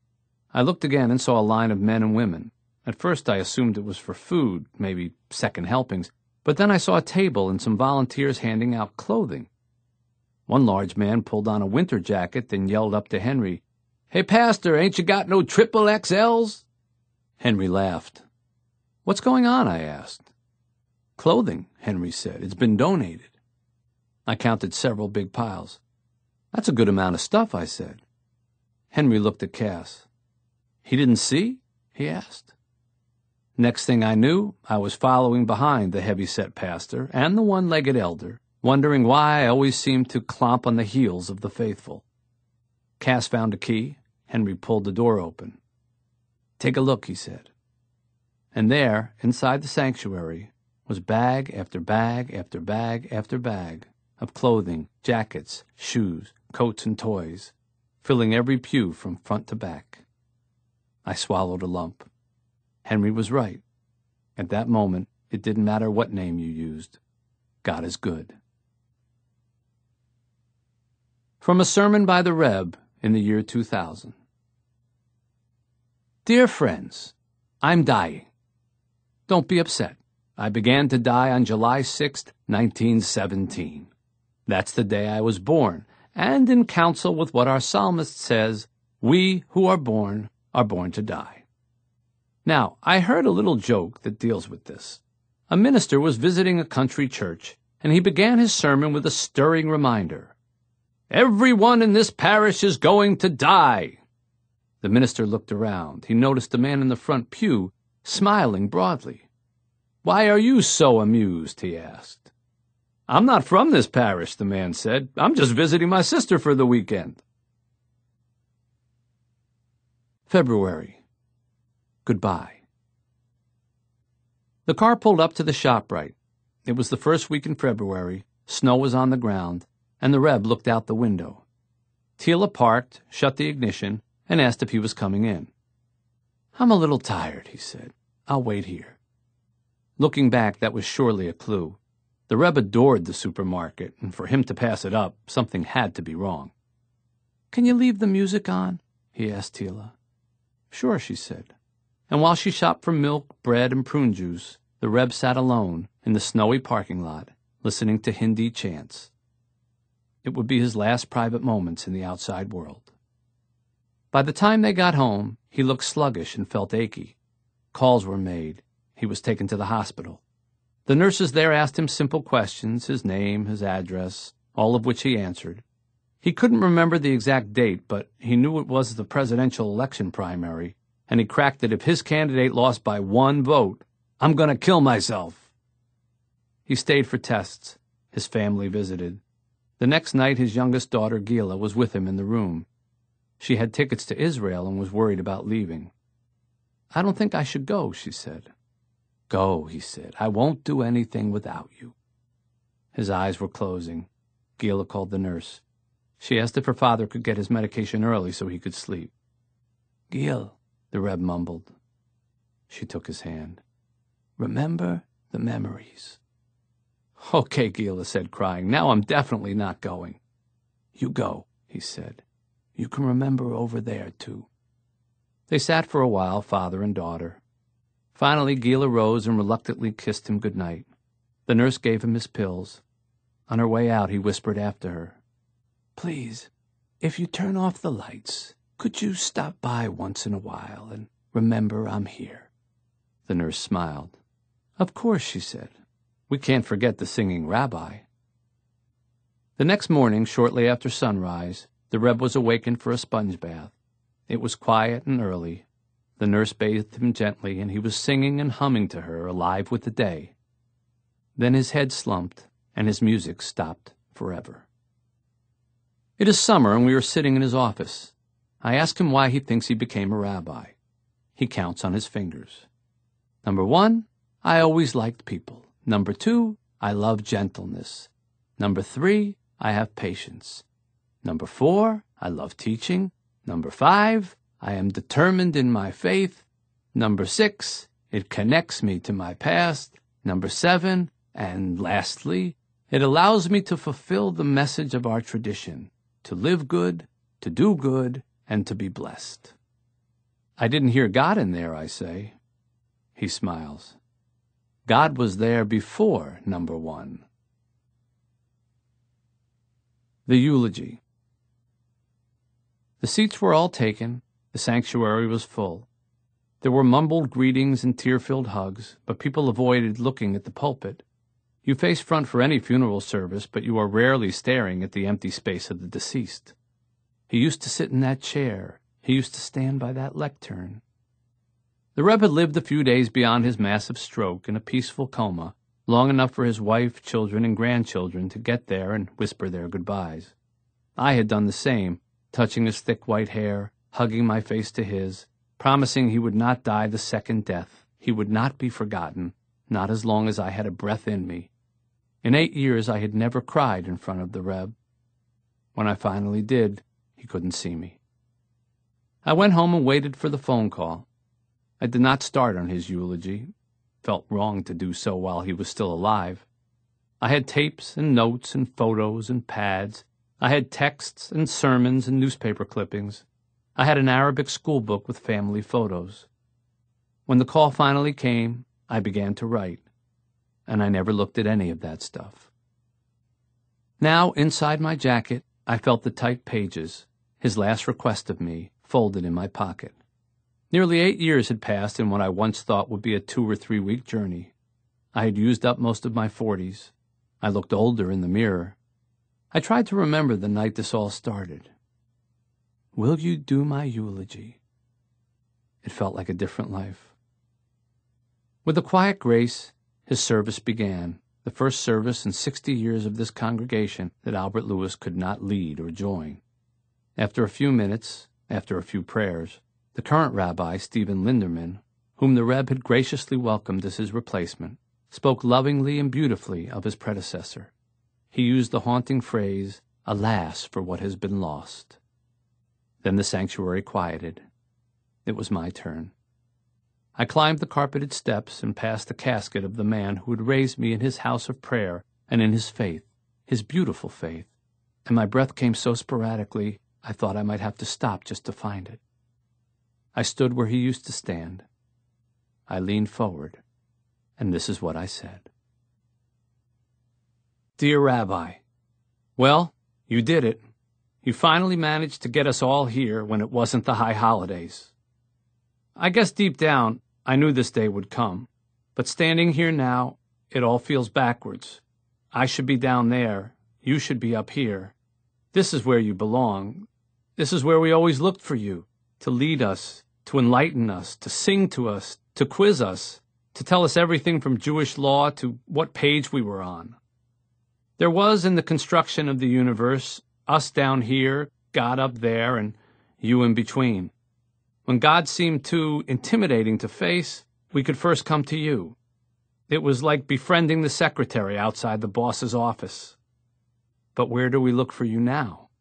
I looked again and saw a line of men and women. At first I assumed it was for food, maybe second helpings, but then I saw a table and some volunteers handing out clothing. One large man pulled on a winter jacket, then yelled up to Henry, Hey, Pastor, ain't you got no triple XLs? Henry laughed. What's going on? I asked. Clothing, Henry said. It's been donated. I counted several big piles. That's a good amount of stuff, I said. Henry looked at Cass. He didn't see? He asked. Next thing I knew, I was following behind the heavy-set pastor and the one-legged elder, wondering why I always seemed to clomp on the heels of the faithful. Cass found a key. Henry pulled the door open. Take a look, he said. And there, inside the sanctuary, was bag after bag after bag after bag of clothing, jackets, shoes, coats, and toys, filling every pew from front to back. I swallowed a lump. Henry was right. At that moment, it didn't matter what name you used. God is good. From a sermon by the Reb in the year 2000. Dear friends, I'm dying. Don't be upset. I began to die on July 6, 1917. That's the day I was born, and in counsel with what our psalmist says, we who are born to die. Now, I heard a little joke that deals with this. A minister was visiting a country church, and he began his sermon with a stirring reminder. Everyone in this parish is going to die. The minister looked around. He noticed a man in the front pew, smiling broadly. Why are you so amused? He asked. I'm not from this parish, the man said. I'm just visiting my sister for the weekend. February. Goodbye. The car pulled up to the ShopRite. It was the first week in February, snow was on the ground, and the Reb looked out the window. Tila parked, shut the ignition, and asked if he was coming in. "I'm a little tired," he said. "I'll wait here." Looking back, that was surely a clue. The Reb adored the supermarket, and for him to pass it up, something had to be wrong. "Can you leave the music on?" he asked Tila. "Sure," she said. And while she shopped for milk, bread, and prune juice, the Reb sat alone in the snowy parking lot, listening to Hindi chants. It would be his last private moments in the outside world. By the time they got home, he looked sluggish and felt achy. Calls were made. He was taken to the hospital. The nurses there asked him simple questions, his name, his address, all of which he answered. He couldn't remember the exact date, but he knew it was the presidential election primary, and he cracked that if his candidate lost by 1 vote, "I'm going to kill myself." He stayed for tests. His family visited. The next night, his youngest daughter, Gila, was with him in the room. She had tickets to Israel and was worried about leaving. "I don't think I should go," she said. "Go," he said. "I won't do anything without you." His eyes were closing. Gila called the nurse. She asked if her father could get his medication early so he could sleep. "Gil," the Reb mumbled. She took his hand. "Remember the memories." "Okay," Gila said, crying. "Now I'm definitely not going." "You go," he said. "You can remember over there, too." They sat for a while, father and daughter. Finally, Gila rose and reluctantly kissed him good night. The nurse gave him his pills. On her way out, he whispered after her, "Please, if you turn off the lights, could you stop by once in a while and remember I'm here?" The nurse smiled. "Of course," she said. "We can't forget the singing rabbi." The next morning, shortly after sunrise, the Reb was awakened for a sponge bath. It was quiet and early. The nurse bathed him gently, and he was singing and humming to her, alive with the day. Then his head slumped, and his music stopped forever. It is summer, and we are sitting in his office. I ask him why he thinks he became a rabbi. He counts on his fingers. Number 1, I always liked people. Number 2, I love gentleness. Number 3, I have patience. Number 4, I love teaching. Number 5, I am determined in my faith. Number 6, it connects me to my past. Number 7, and lastly, it allows me to fulfill the message of our tradition, to live good, to do good, and to be blessed. I didn't hear God in there, I say. He smiles. God was there before number 1. The eulogy. The seats were all taken. The sanctuary was full. There were mumbled greetings and tear-filled hugs, but people avoided looking at the pulpit. You face front for any funeral service, but you are rarely staring at the empty space of the deceased. He used to sit in that chair. He used to stand by that lectern. The Rebbe had lived a few days beyond his massive stroke in a peaceful coma, long enough for his wife, children, and grandchildren to get there and whisper their goodbyes. I had done the same, touching his thick white hair, hugging my face to his, promising he would not die the second death. He would not be forgotten, not as long as I had a breath in me. In 8 years I had never cried in front of the Reb. When I finally did, he couldn't see me. I went home and waited for the phone call. I did not start on his eulogy. Felt wrong to do so while he was still alive. I had tapes and notes and photos and pads. I had texts and sermons and newspaper clippings. I had an Arabic school book with family photos. When the call finally came, I began to write, and I never looked at any of that stuff. Now, inside my jacket, I felt the typed pages, his last request of me, folded in my pocket. Nearly 8 years had passed in what I once thought would be a 2 or 3 week journey. I had used up most of my 40s. I looked older in the mirror. I tried to remember the night this all started. Will you do my eulogy? It felt like a different life. With a quiet grace, his service began, the first service in 60 years of this congregation that Albert Lewis could not lead or join. After a few minutes, after a few prayers, the current rabbi, Stephen Linderman, whom the Reb had graciously welcomed as his replacement, spoke lovingly and beautifully of his predecessor. He used the haunting phrase, "Alas for what has been lost." Then the sanctuary quieted. It was my turn. I climbed the carpeted steps and passed the casket of the man who had raised me in his house of prayer and in his faith, his beautiful faith, and my breath came so sporadically I thought I might have to stop just to find it. I stood where he used to stand. I leaned forward, and this is what I said. Dear Rabbi, well, you did it. You finally managed to get us all here when it wasn't the high holidays. I guess deep down, I knew this day would come, but standing here now, it all feels backwards. I should be down there. You should be up here. This is where you belong. This is where we always looked for you, to lead us, to enlighten us, to sing to us, to quiz us, to tell us everything from Jewish law to what page we were on. There was, in the construction of the universe, us down here, God up there, and you in between. When God seemed too intimidating to face, we could first come to you. It was like befriending the secretary outside the boss's office. But where do we look for you now?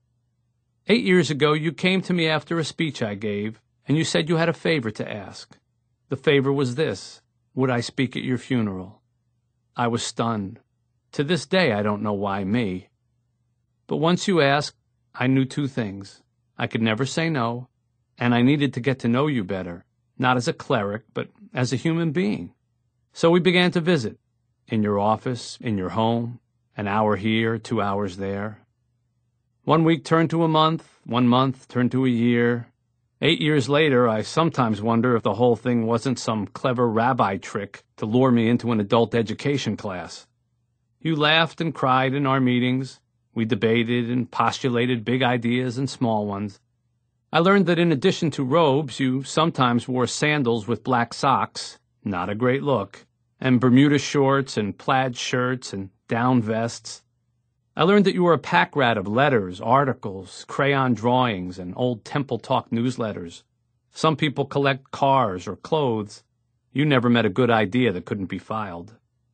8 years ago, you came to me after a speech I gave, and you said you had a favor to ask. The favor was this: would I speak at your funeral? I was stunned. To this day, I don't know why me. But once you asked, I knew two things. I could never say no, and I needed to get to know you better, not as a cleric, but as a human being. So we began to visit, in your office, in your home, an hour here, 2 hours there. 1 week turned to a month, 1 month turned to a year. 8 years later, I sometimes wonder if the whole thing wasn't some clever rabbi trick to lure me into an adult education class. You laughed and cried in our meetings. We debated and postulated big ideas and small ones. I learned that in addition to robes, you sometimes wore sandals with black socks, not a great look, and Bermuda shorts and plaid shirts and down vests. I learned that you were a pack rat of letters, articles, crayon drawings, and old Temple Talk newsletters. Some people collect cars or clothes. You never met a good idea that couldn't be filed.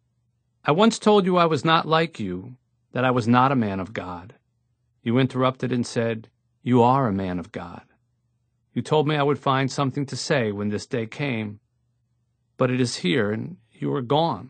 I once told you I was not like you, that I was not a man of God. You interrupted and said, "You are a man of God." You told me I would find something to say when this day came, but it is here and you are gone,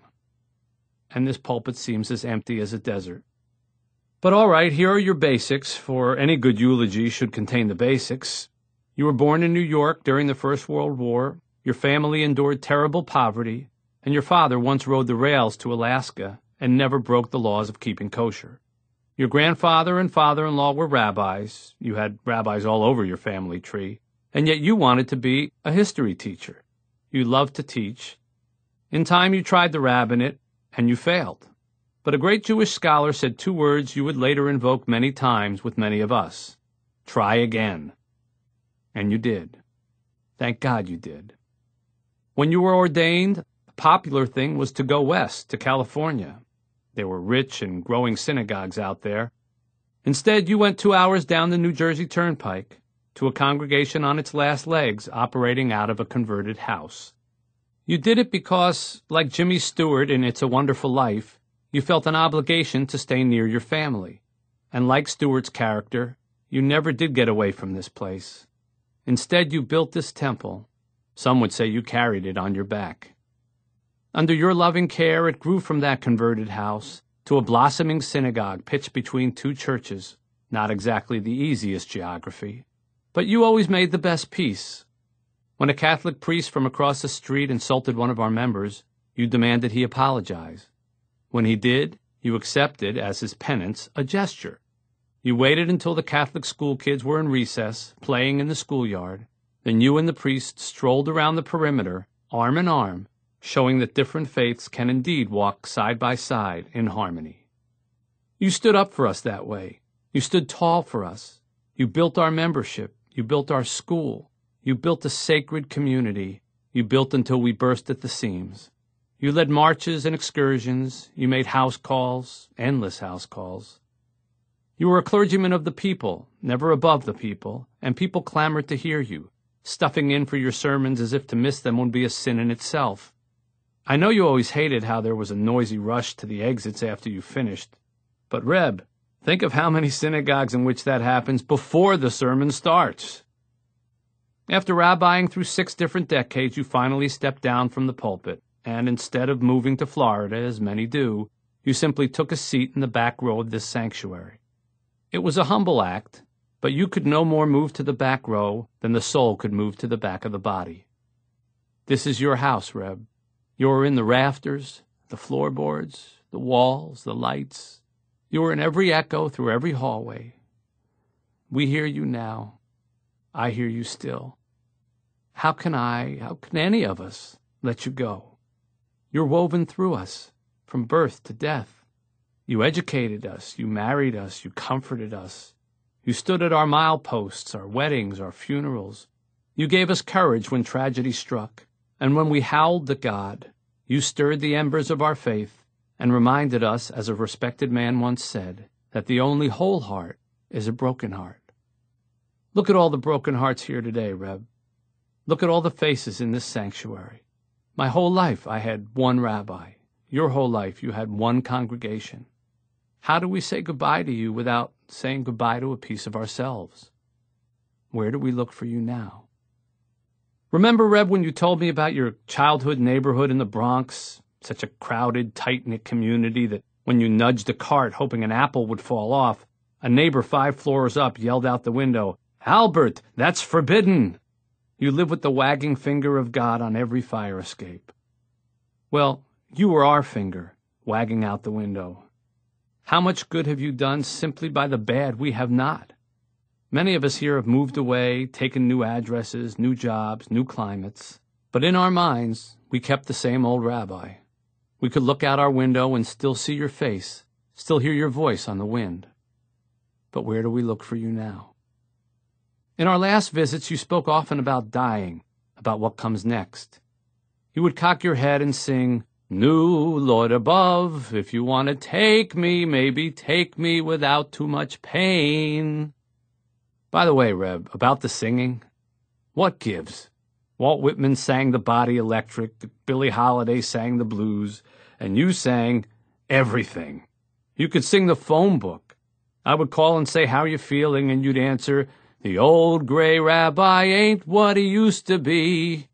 and this pulpit seems as empty as a desert. But all right, here are your basics, for any good eulogy should contain the basics. You were born in New York during the First World War, your family endured terrible poverty, and your father once rode the rails to Alaska and never broke the laws of keeping kosher. Your grandfather and father-in-law were rabbis. You had rabbis all over your family tree, and yet you wanted to be a history teacher. You loved to teach. In time you tried the rabbinate, and you failed. But a great Jewish scholar said 2 words you would later invoke many times with many of us: try again. And you did. Thank God you did. When you were ordained, the popular thing was to go west, to California. There were rich and growing synagogues out there. Instead, you went 2 hours down the New Jersey Turnpike to a congregation on its last legs operating out of a converted house. You did it because, like Jimmy Stewart in It's a Wonderful Life, you felt an obligation to stay near your family. And like Stewart's character, you never did get away from this place. Instead, you built this temple. Some would say you carried it on your back. Under your loving care, it grew from that converted house to a blossoming synagogue pitched between 2 churches, not exactly the easiest geography. But you always made the best peace. When a Catholic priest from across the street insulted one of our members, you demanded he apologize. When he did, you accepted, as his penance, a gesture. You waited until the Catholic school kids were in recess, playing in the schoolyard. Then you and the priest strolled around the perimeter, arm in arm, showing that different faiths can indeed walk side by side in harmony. You stood up for us that way. You stood tall for us. You built our membership. You built our school. You built a sacred community. You built until we burst at the seams. You led marches and excursions. You made house calls, endless house calls. You were a clergyman of the people, never above the people, and people clamored to hear you, stuffing in for your sermons as if to miss them would be a sin in itself. I know you always hated how there was a noisy rush to the exits after you finished, but Reb, think of how many synagogues in which that happens before the sermon starts. After rabbiing through 6 different decades, you finally stepped down from the pulpit, and instead of moving to Florida, as many do, you simply took a seat in the back row of this sanctuary. It was a humble act, but you could no more move to the back row than the soul could move to the back of the body. This is your house, Reb. You are in the rafters, the floorboards, the walls, the lights. You are in every echo through every hallway. We hear you now. I hear you still. How can any of us let you go? You're woven through us, from birth to death. You educated us, you married us, you comforted us. You stood at our mileposts, our weddings, our funerals. You gave us courage when tragedy struck, and when we howled to God, you stirred the embers of our faith and reminded us, as a respected man once said, that the only whole heart is a broken heart. Look at all the broken hearts here today, Reb. Look at all the faces in this sanctuary. My whole life I had one rabbi. Your whole life you had one congregation. How do we say goodbye to you without saying goodbye to a piece of ourselves? Where do we look for you now? Remember, Reb, when you told me about your childhood neighborhood in the Bronx, such a crowded, tight-knit community that when you nudged a cart hoping an apple would fall off, a neighbor 5 floors up yelled out the window, "Albert, that's forbidden!" You live with the wagging finger of God on every fire escape. Well, you were our finger, wagging out the window. How much good have you done simply by the bad we have not? Many of us here have moved away, taken new addresses, new jobs, new climates. But in our minds, we kept the same old rabbi. We could look out our window and still see your face, still hear your voice on the wind. But where do we look for you now? In our last visits, you spoke often about dying, about what comes next. You would cock your head and sing, "New Lord above, if you want to take me, maybe take me without too much pain." By the way, Reb, about the singing, what gives? Walt Whitman sang the Body Electric, Billie Holiday sang the blues, and you sang everything. You could sing the phone book. I would call and say, "How are you feeling?" and you'd answer, "The old gray rabbi ain't what he used to be."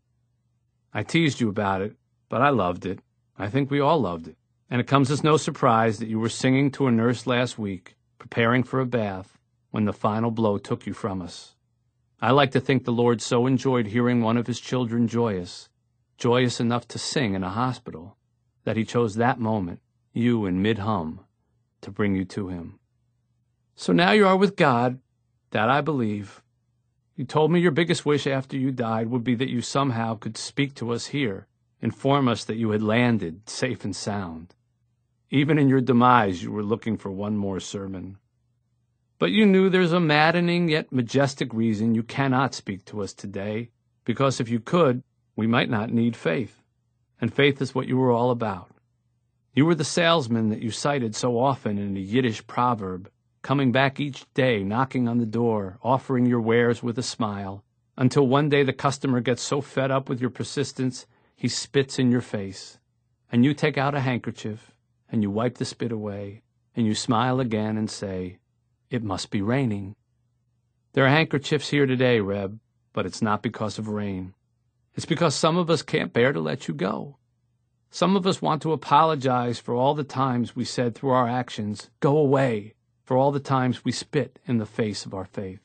I teased you about it, but I loved it. I think we all loved it. And it comes as no surprise that you were singing to a nurse last week, preparing for a bath, when the final blow took you from us. I like to think the Lord so enjoyed hearing one of his children joyous enough to sing in a hospital, that he chose that moment, you in mid-hum, to bring you to him. So now you are with God, that I believe. You told me your biggest wish after you died would be that you somehow could speak to us here, inform us that you had landed safe and sound. Even in your demise, you were looking for one more sermon. But you knew there's a maddening yet majestic reason you cannot speak to us today, because if you could, we might not need faith. And faith is what you were all about. You were the salesman that you cited so often in a Yiddish proverb, coming back each day, knocking on the door, offering your wares with a smile, until one day the customer gets so fed up with your persistence, he spits in your face. And you take out a handkerchief, and you wipe the spit away, and you smile again and say, "It must be raining." There are handkerchiefs here today, Reb, but it's not because of rain. It's because some of us can't bear to let you go. Some of us want to apologize for all the times we said through our actions, "Go away," for all the times we spit in the face of our faith.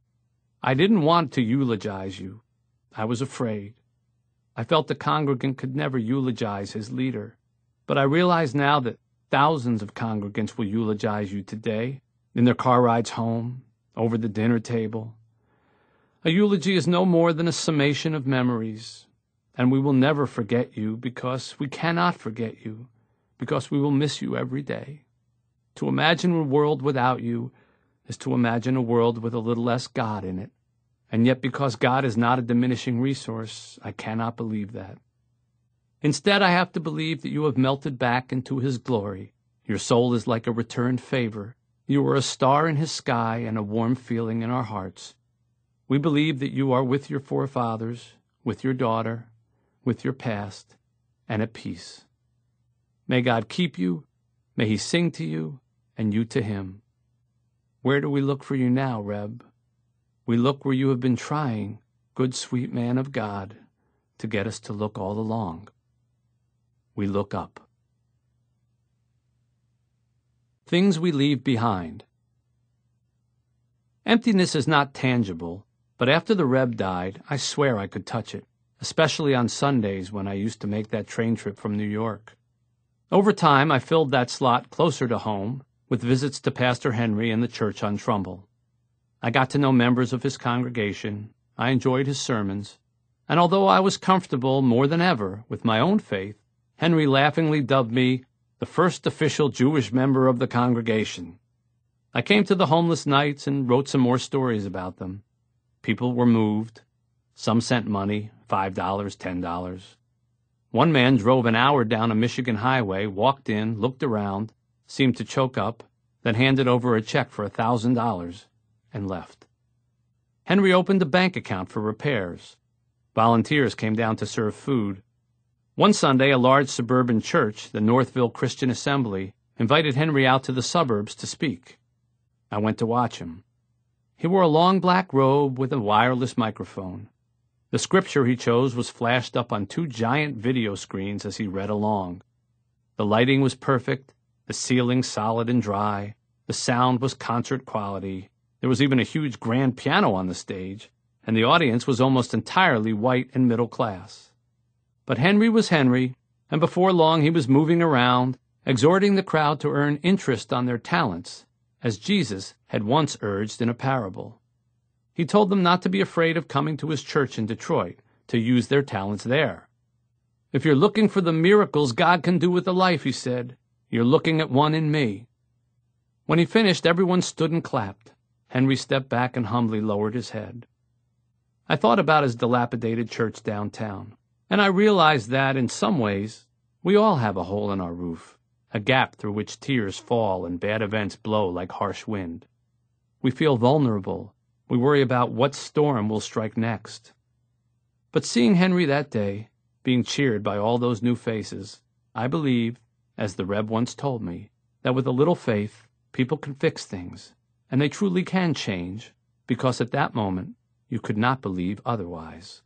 I didn't want to eulogize you. I was afraid. I felt the congregant could never eulogize his leader. But I realize now that thousands of congregants will eulogize you today, in their car rides home, over the dinner table. A eulogy is no more than a summation of memories, and we will never forget you because we cannot forget you, because we will miss you every day. To imagine a world without you is to imagine a world with a little less God in it, and yet because God is not a diminishing resource, I cannot believe that. Instead, I have to believe that you have melted back into his glory. Your soul is like a returned favor. You are a star in his sky and a warm feeling in our hearts. We believe that you are with your forefathers, with your daughter, with your past, and at peace. May God keep you, may he sing to you, and you to him. Where do we look for you now, Reb? We look where you have been trying, good sweet man of God, to get us to look all along. We look up. Things we leave behind. Emptiness is not tangible, but after the Reb died, I swear I could touch it, especially on Sundays when I used to make that train trip from New York. Over time, I filled that slot closer to home with visits to Pastor Henry and the church on Trumbull. I got to know members of his congregation, I enjoyed his sermons, and although I was comfortable more than ever with my own faith, Henry laughingly dubbed me the first official Jewish member of the congregation. I came to the homeless nights and wrote some more stories about them. People were moved. Some sent money, $5, $10. One man drove an hour down a Michigan highway, walked in, looked around, seemed to choke up, then handed over a check for $1,000 and left. Henry opened a bank account for repairs. Volunteers came down to serve food. One Sunday, a large suburban church, the Northville Christian Assembly, invited Henry out to the suburbs to speak. I went to watch him. He wore a long black robe with a wireless microphone. The scripture he chose was flashed up on 2 giant video screens as he read along. The lighting was perfect, the ceiling solid and dry, the sound was concert quality. There was even a huge grand piano on the stage, and the audience was almost entirely white and middle class. But Henry was Henry, and before long he was moving around, exhorting the crowd to earn interest on their talents, as Jesus had once urged in a parable. He told them not to be afraid of coming to his church in Detroit, to use their talents there. If you're looking for the miracles God can do with a life, he said, you're looking at one in me. When he finished, everyone stood and clapped. Henry stepped back and humbly lowered his head. I thought about his dilapidated church downtown, and I realized that, in some ways, we all have a hole in our roof, a gap through which tears fall and bad events blow like harsh wind. We feel vulnerable. We worry about what storm will strike next. But seeing Henry that day, being cheered by all those new faces, I believe, as the Reb once told me, that with a little faith, people can fix things, and they truly can change, because at that moment you could not believe otherwise.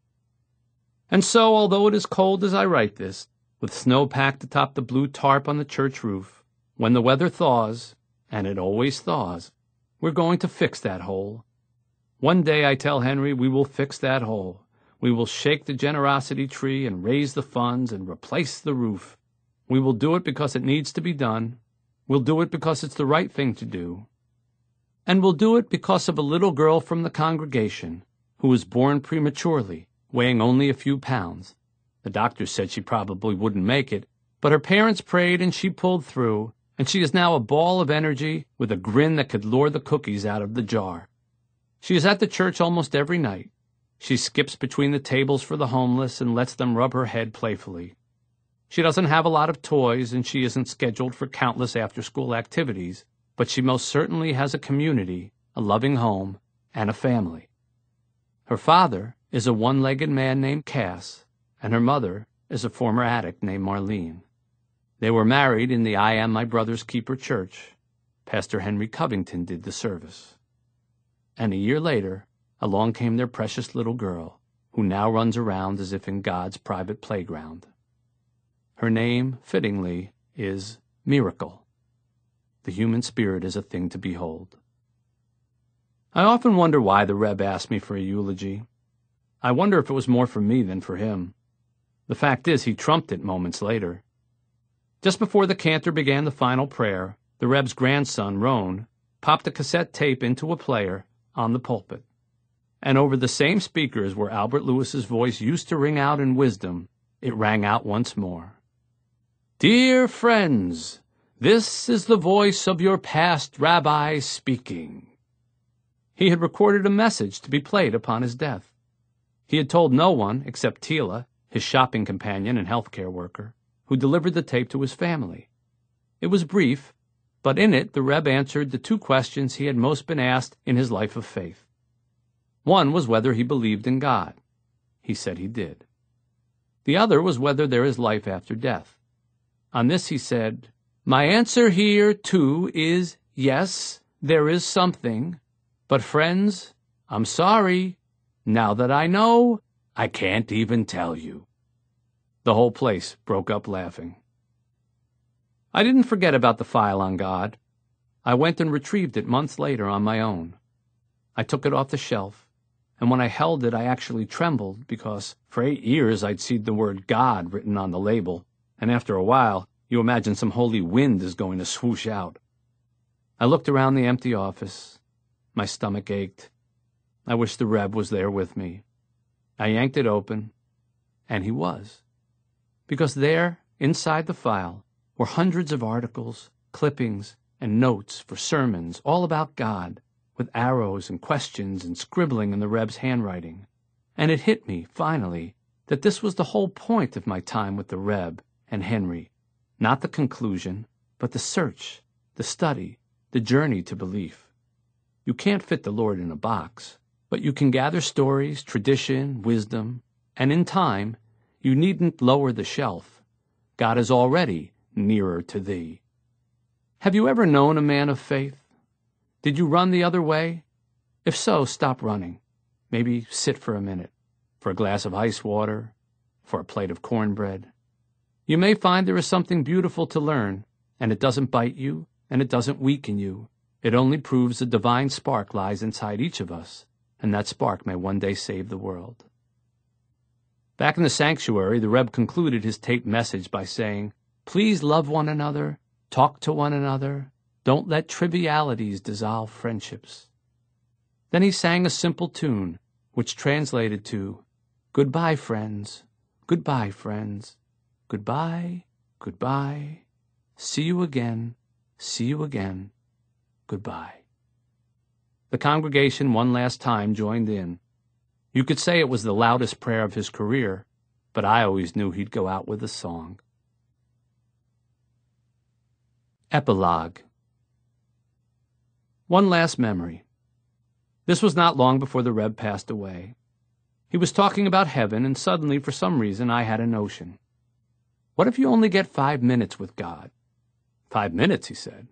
And so, although it is cold as I write this, with snow packed atop the blue tarp on the church roof, when the weather thaws, and it always thaws, we're going to fix that hole. One day, I tell Henry, we will fix that hole. We will shake the generosity tree and raise the funds and replace the roof. We will do it because it needs to be done. We'll do it because it's the right thing to do. And we'll do it because of a little girl from the congregation who was born prematurely, weighing only a few pounds. The doctor said she probably wouldn't make it, but her parents prayed and she pulled through, and she is now a ball of energy with a grin that could lure the cookies out of the jar. She is at the church almost every night. She skips between the tables for the homeless and lets them rub her head playfully. She doesn't have a lot of toys, and she isn't scheduled for countless after-school activities, but she most certainly has a community, a loving home, and a family. Her father is a one-legged man named Cass, and her mother is a former addict named Marlene. They were married in the I Am My Brother's Keeper church. Pastor Henry Covington did the service. And a year later, along came their precious little girl, who now runs around as if in God's private playground. Her name, fittingly, is Miracle. The human spirit is a thing to behold. I often wonder why the Reb asked me for a eulogy. I wonder if it was more for me than for him. The fact is, he trumped it moments later. Just before the cantor began the final prayer, the Reb's grandson, Roan, popped a cassette tape into a player on the pulpit. And over the same speakers where Albert Lewis's voice used to ring out in wisdom, it rang out once more. Dear friends, this is the voice of your past rabbi speaking. He had recorded a message to be played upon his death. He had told no one except Tila, his shopping companion and healthcare worker, who delivered the tape to his family. It was brief, but in it the Reb answered the 2 questions he had most been asked in his life of faith. One was whether he believed in God. He said he did. The other was whether there is life after death. On this he said, My answer here, too, is yes, there is something. But friends, I'm sorry, Now that I know, I can't even tell you." The whole place broke up laughing. I didn't forget about the file on God. I went and retrieved it months later on my own. I took it off the shelf, and when I held it I actually trembled because for 8 years I'd seen the word God written on the label, and after a while you imagine some holy wind is going to swoosh out. I looked around the empty office. My stomach ached. I wished the Reb was there with me. I yanked it open, and he was. Because there, inside the file, were hundreds of articles, clippings, and notes for sermons all about God, with arrows and questions and scribbling in the Reb's handwriting. And it hit me, finally, that this was the whole point of my time with the Reb and Henry. Not the conclusion, but the search, the study, the journey to belief. You can't fit the Lord in a box, but you can gather stories, tradition, wisdom, and in time, you needn't lower the shelf. God is already nearer to thee. Have you ever known a man of faith? Did you run the other way? If so, stop running. Maybe sit for a minute, for a glass of ice water, for a plate of cornbread. You may find there is something beautiful to learn, and it doesn't bite you, and it doesn't weaken you. It only proves a divine spark lies inside each of us, and that spark may one day save the world. Back in the sanctuary, the Reb concluded his taped message by saying, "Please love one another, talk to one another, don't let trivialities dissolve friendships." Then he sang a simple tune, which translated to, "Goodbye, friends, goodbye, friends, goodbye, goodbye, see you again, goodbye." The congregation one last time joined in. You could say it was the loudest prayer of his career, but I always knew he'd go out with a song. Epilogue. One last memory. This was not long before the Reb passed away. He was talking about heaven, and suddenly, for some reason, I had a notion. What if you only get 5 minutes with God? 5 minutes, he said.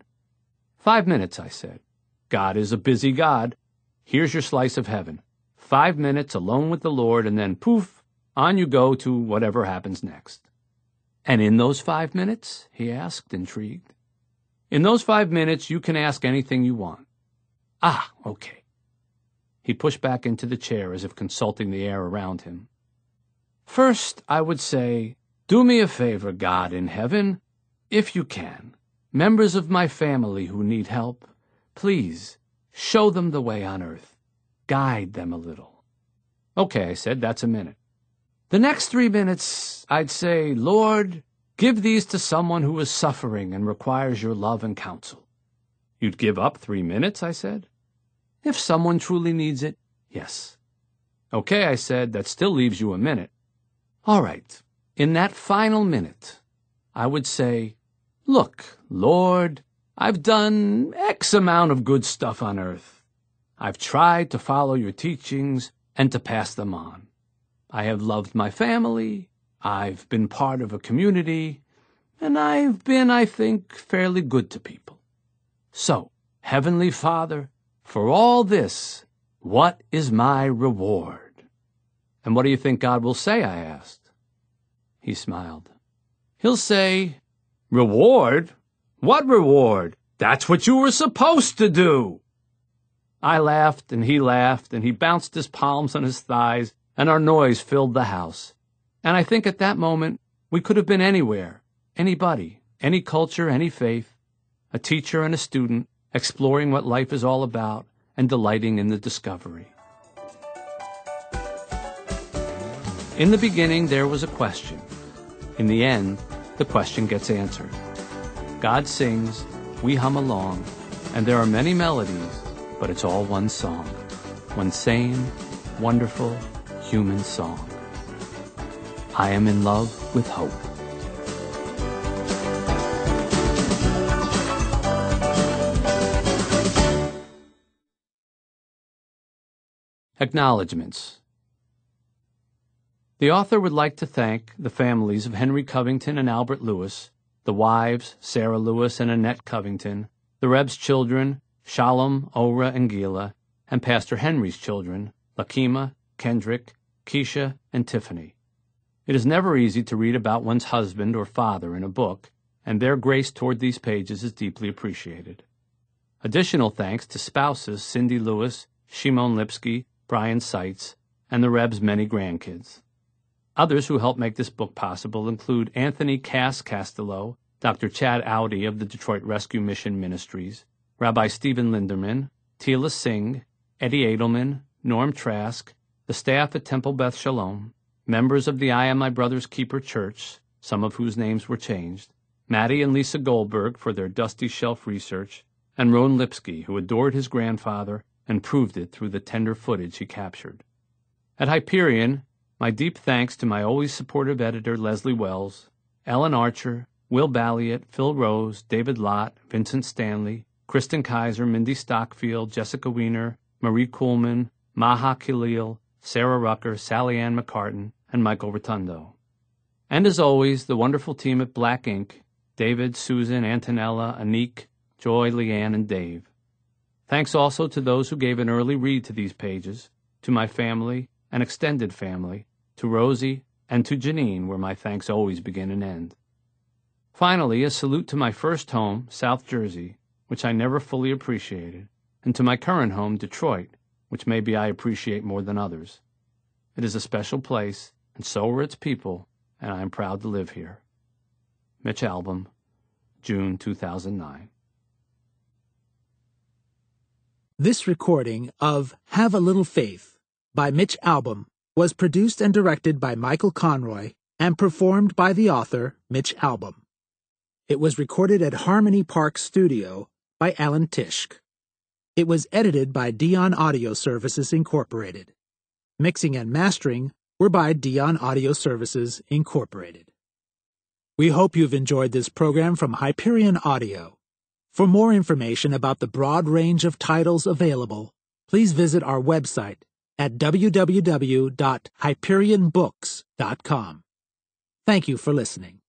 5 minutes, I said. God is a busy God. Here's your slice of heaven. 5 minutes alone with the Lord, and then poof, on you go to whatever happens next. And in those 5 minutes, he asked, intrigued. In those 5 minutes, you can ask anything you want. Ah, okay. He pushed back into the chair as if consulting the air around him. First, I would say, do me a favor, God in heaven, if you can. Members of my family who need help, please, show them the way on earth. Guide them a little. Okay, I said, that's a minute. The next 3 minutes, I'd say, Lord, give these to someone who is suffering and requires your love and counsel. You'd give up 3 minutes, I said. If someone truly needs it, yes. Okay, I said, that still leaves you a minute. All right, in that final minute, I would say, look, Lord, I've done X amount of good stuff on earth. I've tried to follow your teachings and to pass them on. I have loved my family, I've been part of a community, and I've been, I think, fairly good to people. So, Heavenly Father, for all this, what is my reward? And what do you think God will say, I asked. He smiled. He'll say, reward? What reward? That's what you were supposed to do. I laughed, and he bounced his palms on his thighs, and our noise filled the house. And I think at that moment, we could have been anywhere, anybody, any culture, any faith, a teacher and a student, exploring what life is all about and delighting in the discovery. In the beginning, there was a question. In the end, the question gets answered. God sings, we hum along, and there are many melodies, but it's all one song, one same, wonderful, human song. I am in love with hope. Acknowledgements. The author would like to thank the families of Henry Covington and Albert Lewis, the wives, Sarah Lewis and Annette Covington, the Reb's children, Shalom, Ora, and Gila, and Pastor Henry's children, Lakima, Kendrick, Keisha, and Tiffany. It is never easy to read about one's husband or father in a book, and their grace toward these pages is deeply appreciated. Additional thanks to spouses Cindy Lewis, Shimon Lipsky, Brian Seitz, and the Reb's many grandkids. Others who helped make this book possible include Anthony Castello, Dr. Chad Audi of the Detroit Rescue Mission Ministries, Rabbi Stephen Linderman, Tila Singh, Eddie Edelman, Norm Trask, the staff at Temple Beth Shalom, members of the I Am My Brother's Keeper Church, some of whose names were changed, Maddie and Lisa Goldberg for their dusty shelf research, and Ron Lipsky, who adored his grandfather and proved it through the tender footage he captured. At Hyperion, my deep thanks to my always supportive editor Leslie Wells, Ellen Archer, Will Balliet, Phil Rose, David Lott, Vincent Stanley, Kristen Kaiser, Mindy Stockfield, Jessica Wiener, Marie Kuhlman, Maha Khalil, Sarah Rucker, Sally Ann McCartan, and Michael Rotundo. And as always, the wonderful team at Black Ink, David, Susan, Antonella, Anik, Joy, Leanne, and Dave. Thanks also to those who gave an early read to these pages, to my family and extended family, to Rosie, and to Janine, where my thanks always begin and end. Finally, a salute to my first home, South Jersey, which I never fully appreciated, and to my current home, Detroit, which maybe I appreciate more than others. It is a special place, and so are its people, and I am proud to live here. Mitch Albom, June 2009. This recording of Have a Little Faith by Mitch Albom was produced and directed by Michael Conroy and performed by the author, Mitch Albom. It was recorded at Harmony Park Studio by Alan Tishk. It was edited by Dion Audio Services, Incorporated. Mixing and mastering were by Dion Audio Services, Incorporated. We hope you've enjoyed this program from Hyperion Audio. For more information about the broad range of titles available, please visit our website at www.hyperionbooks.com. Thank you for listening.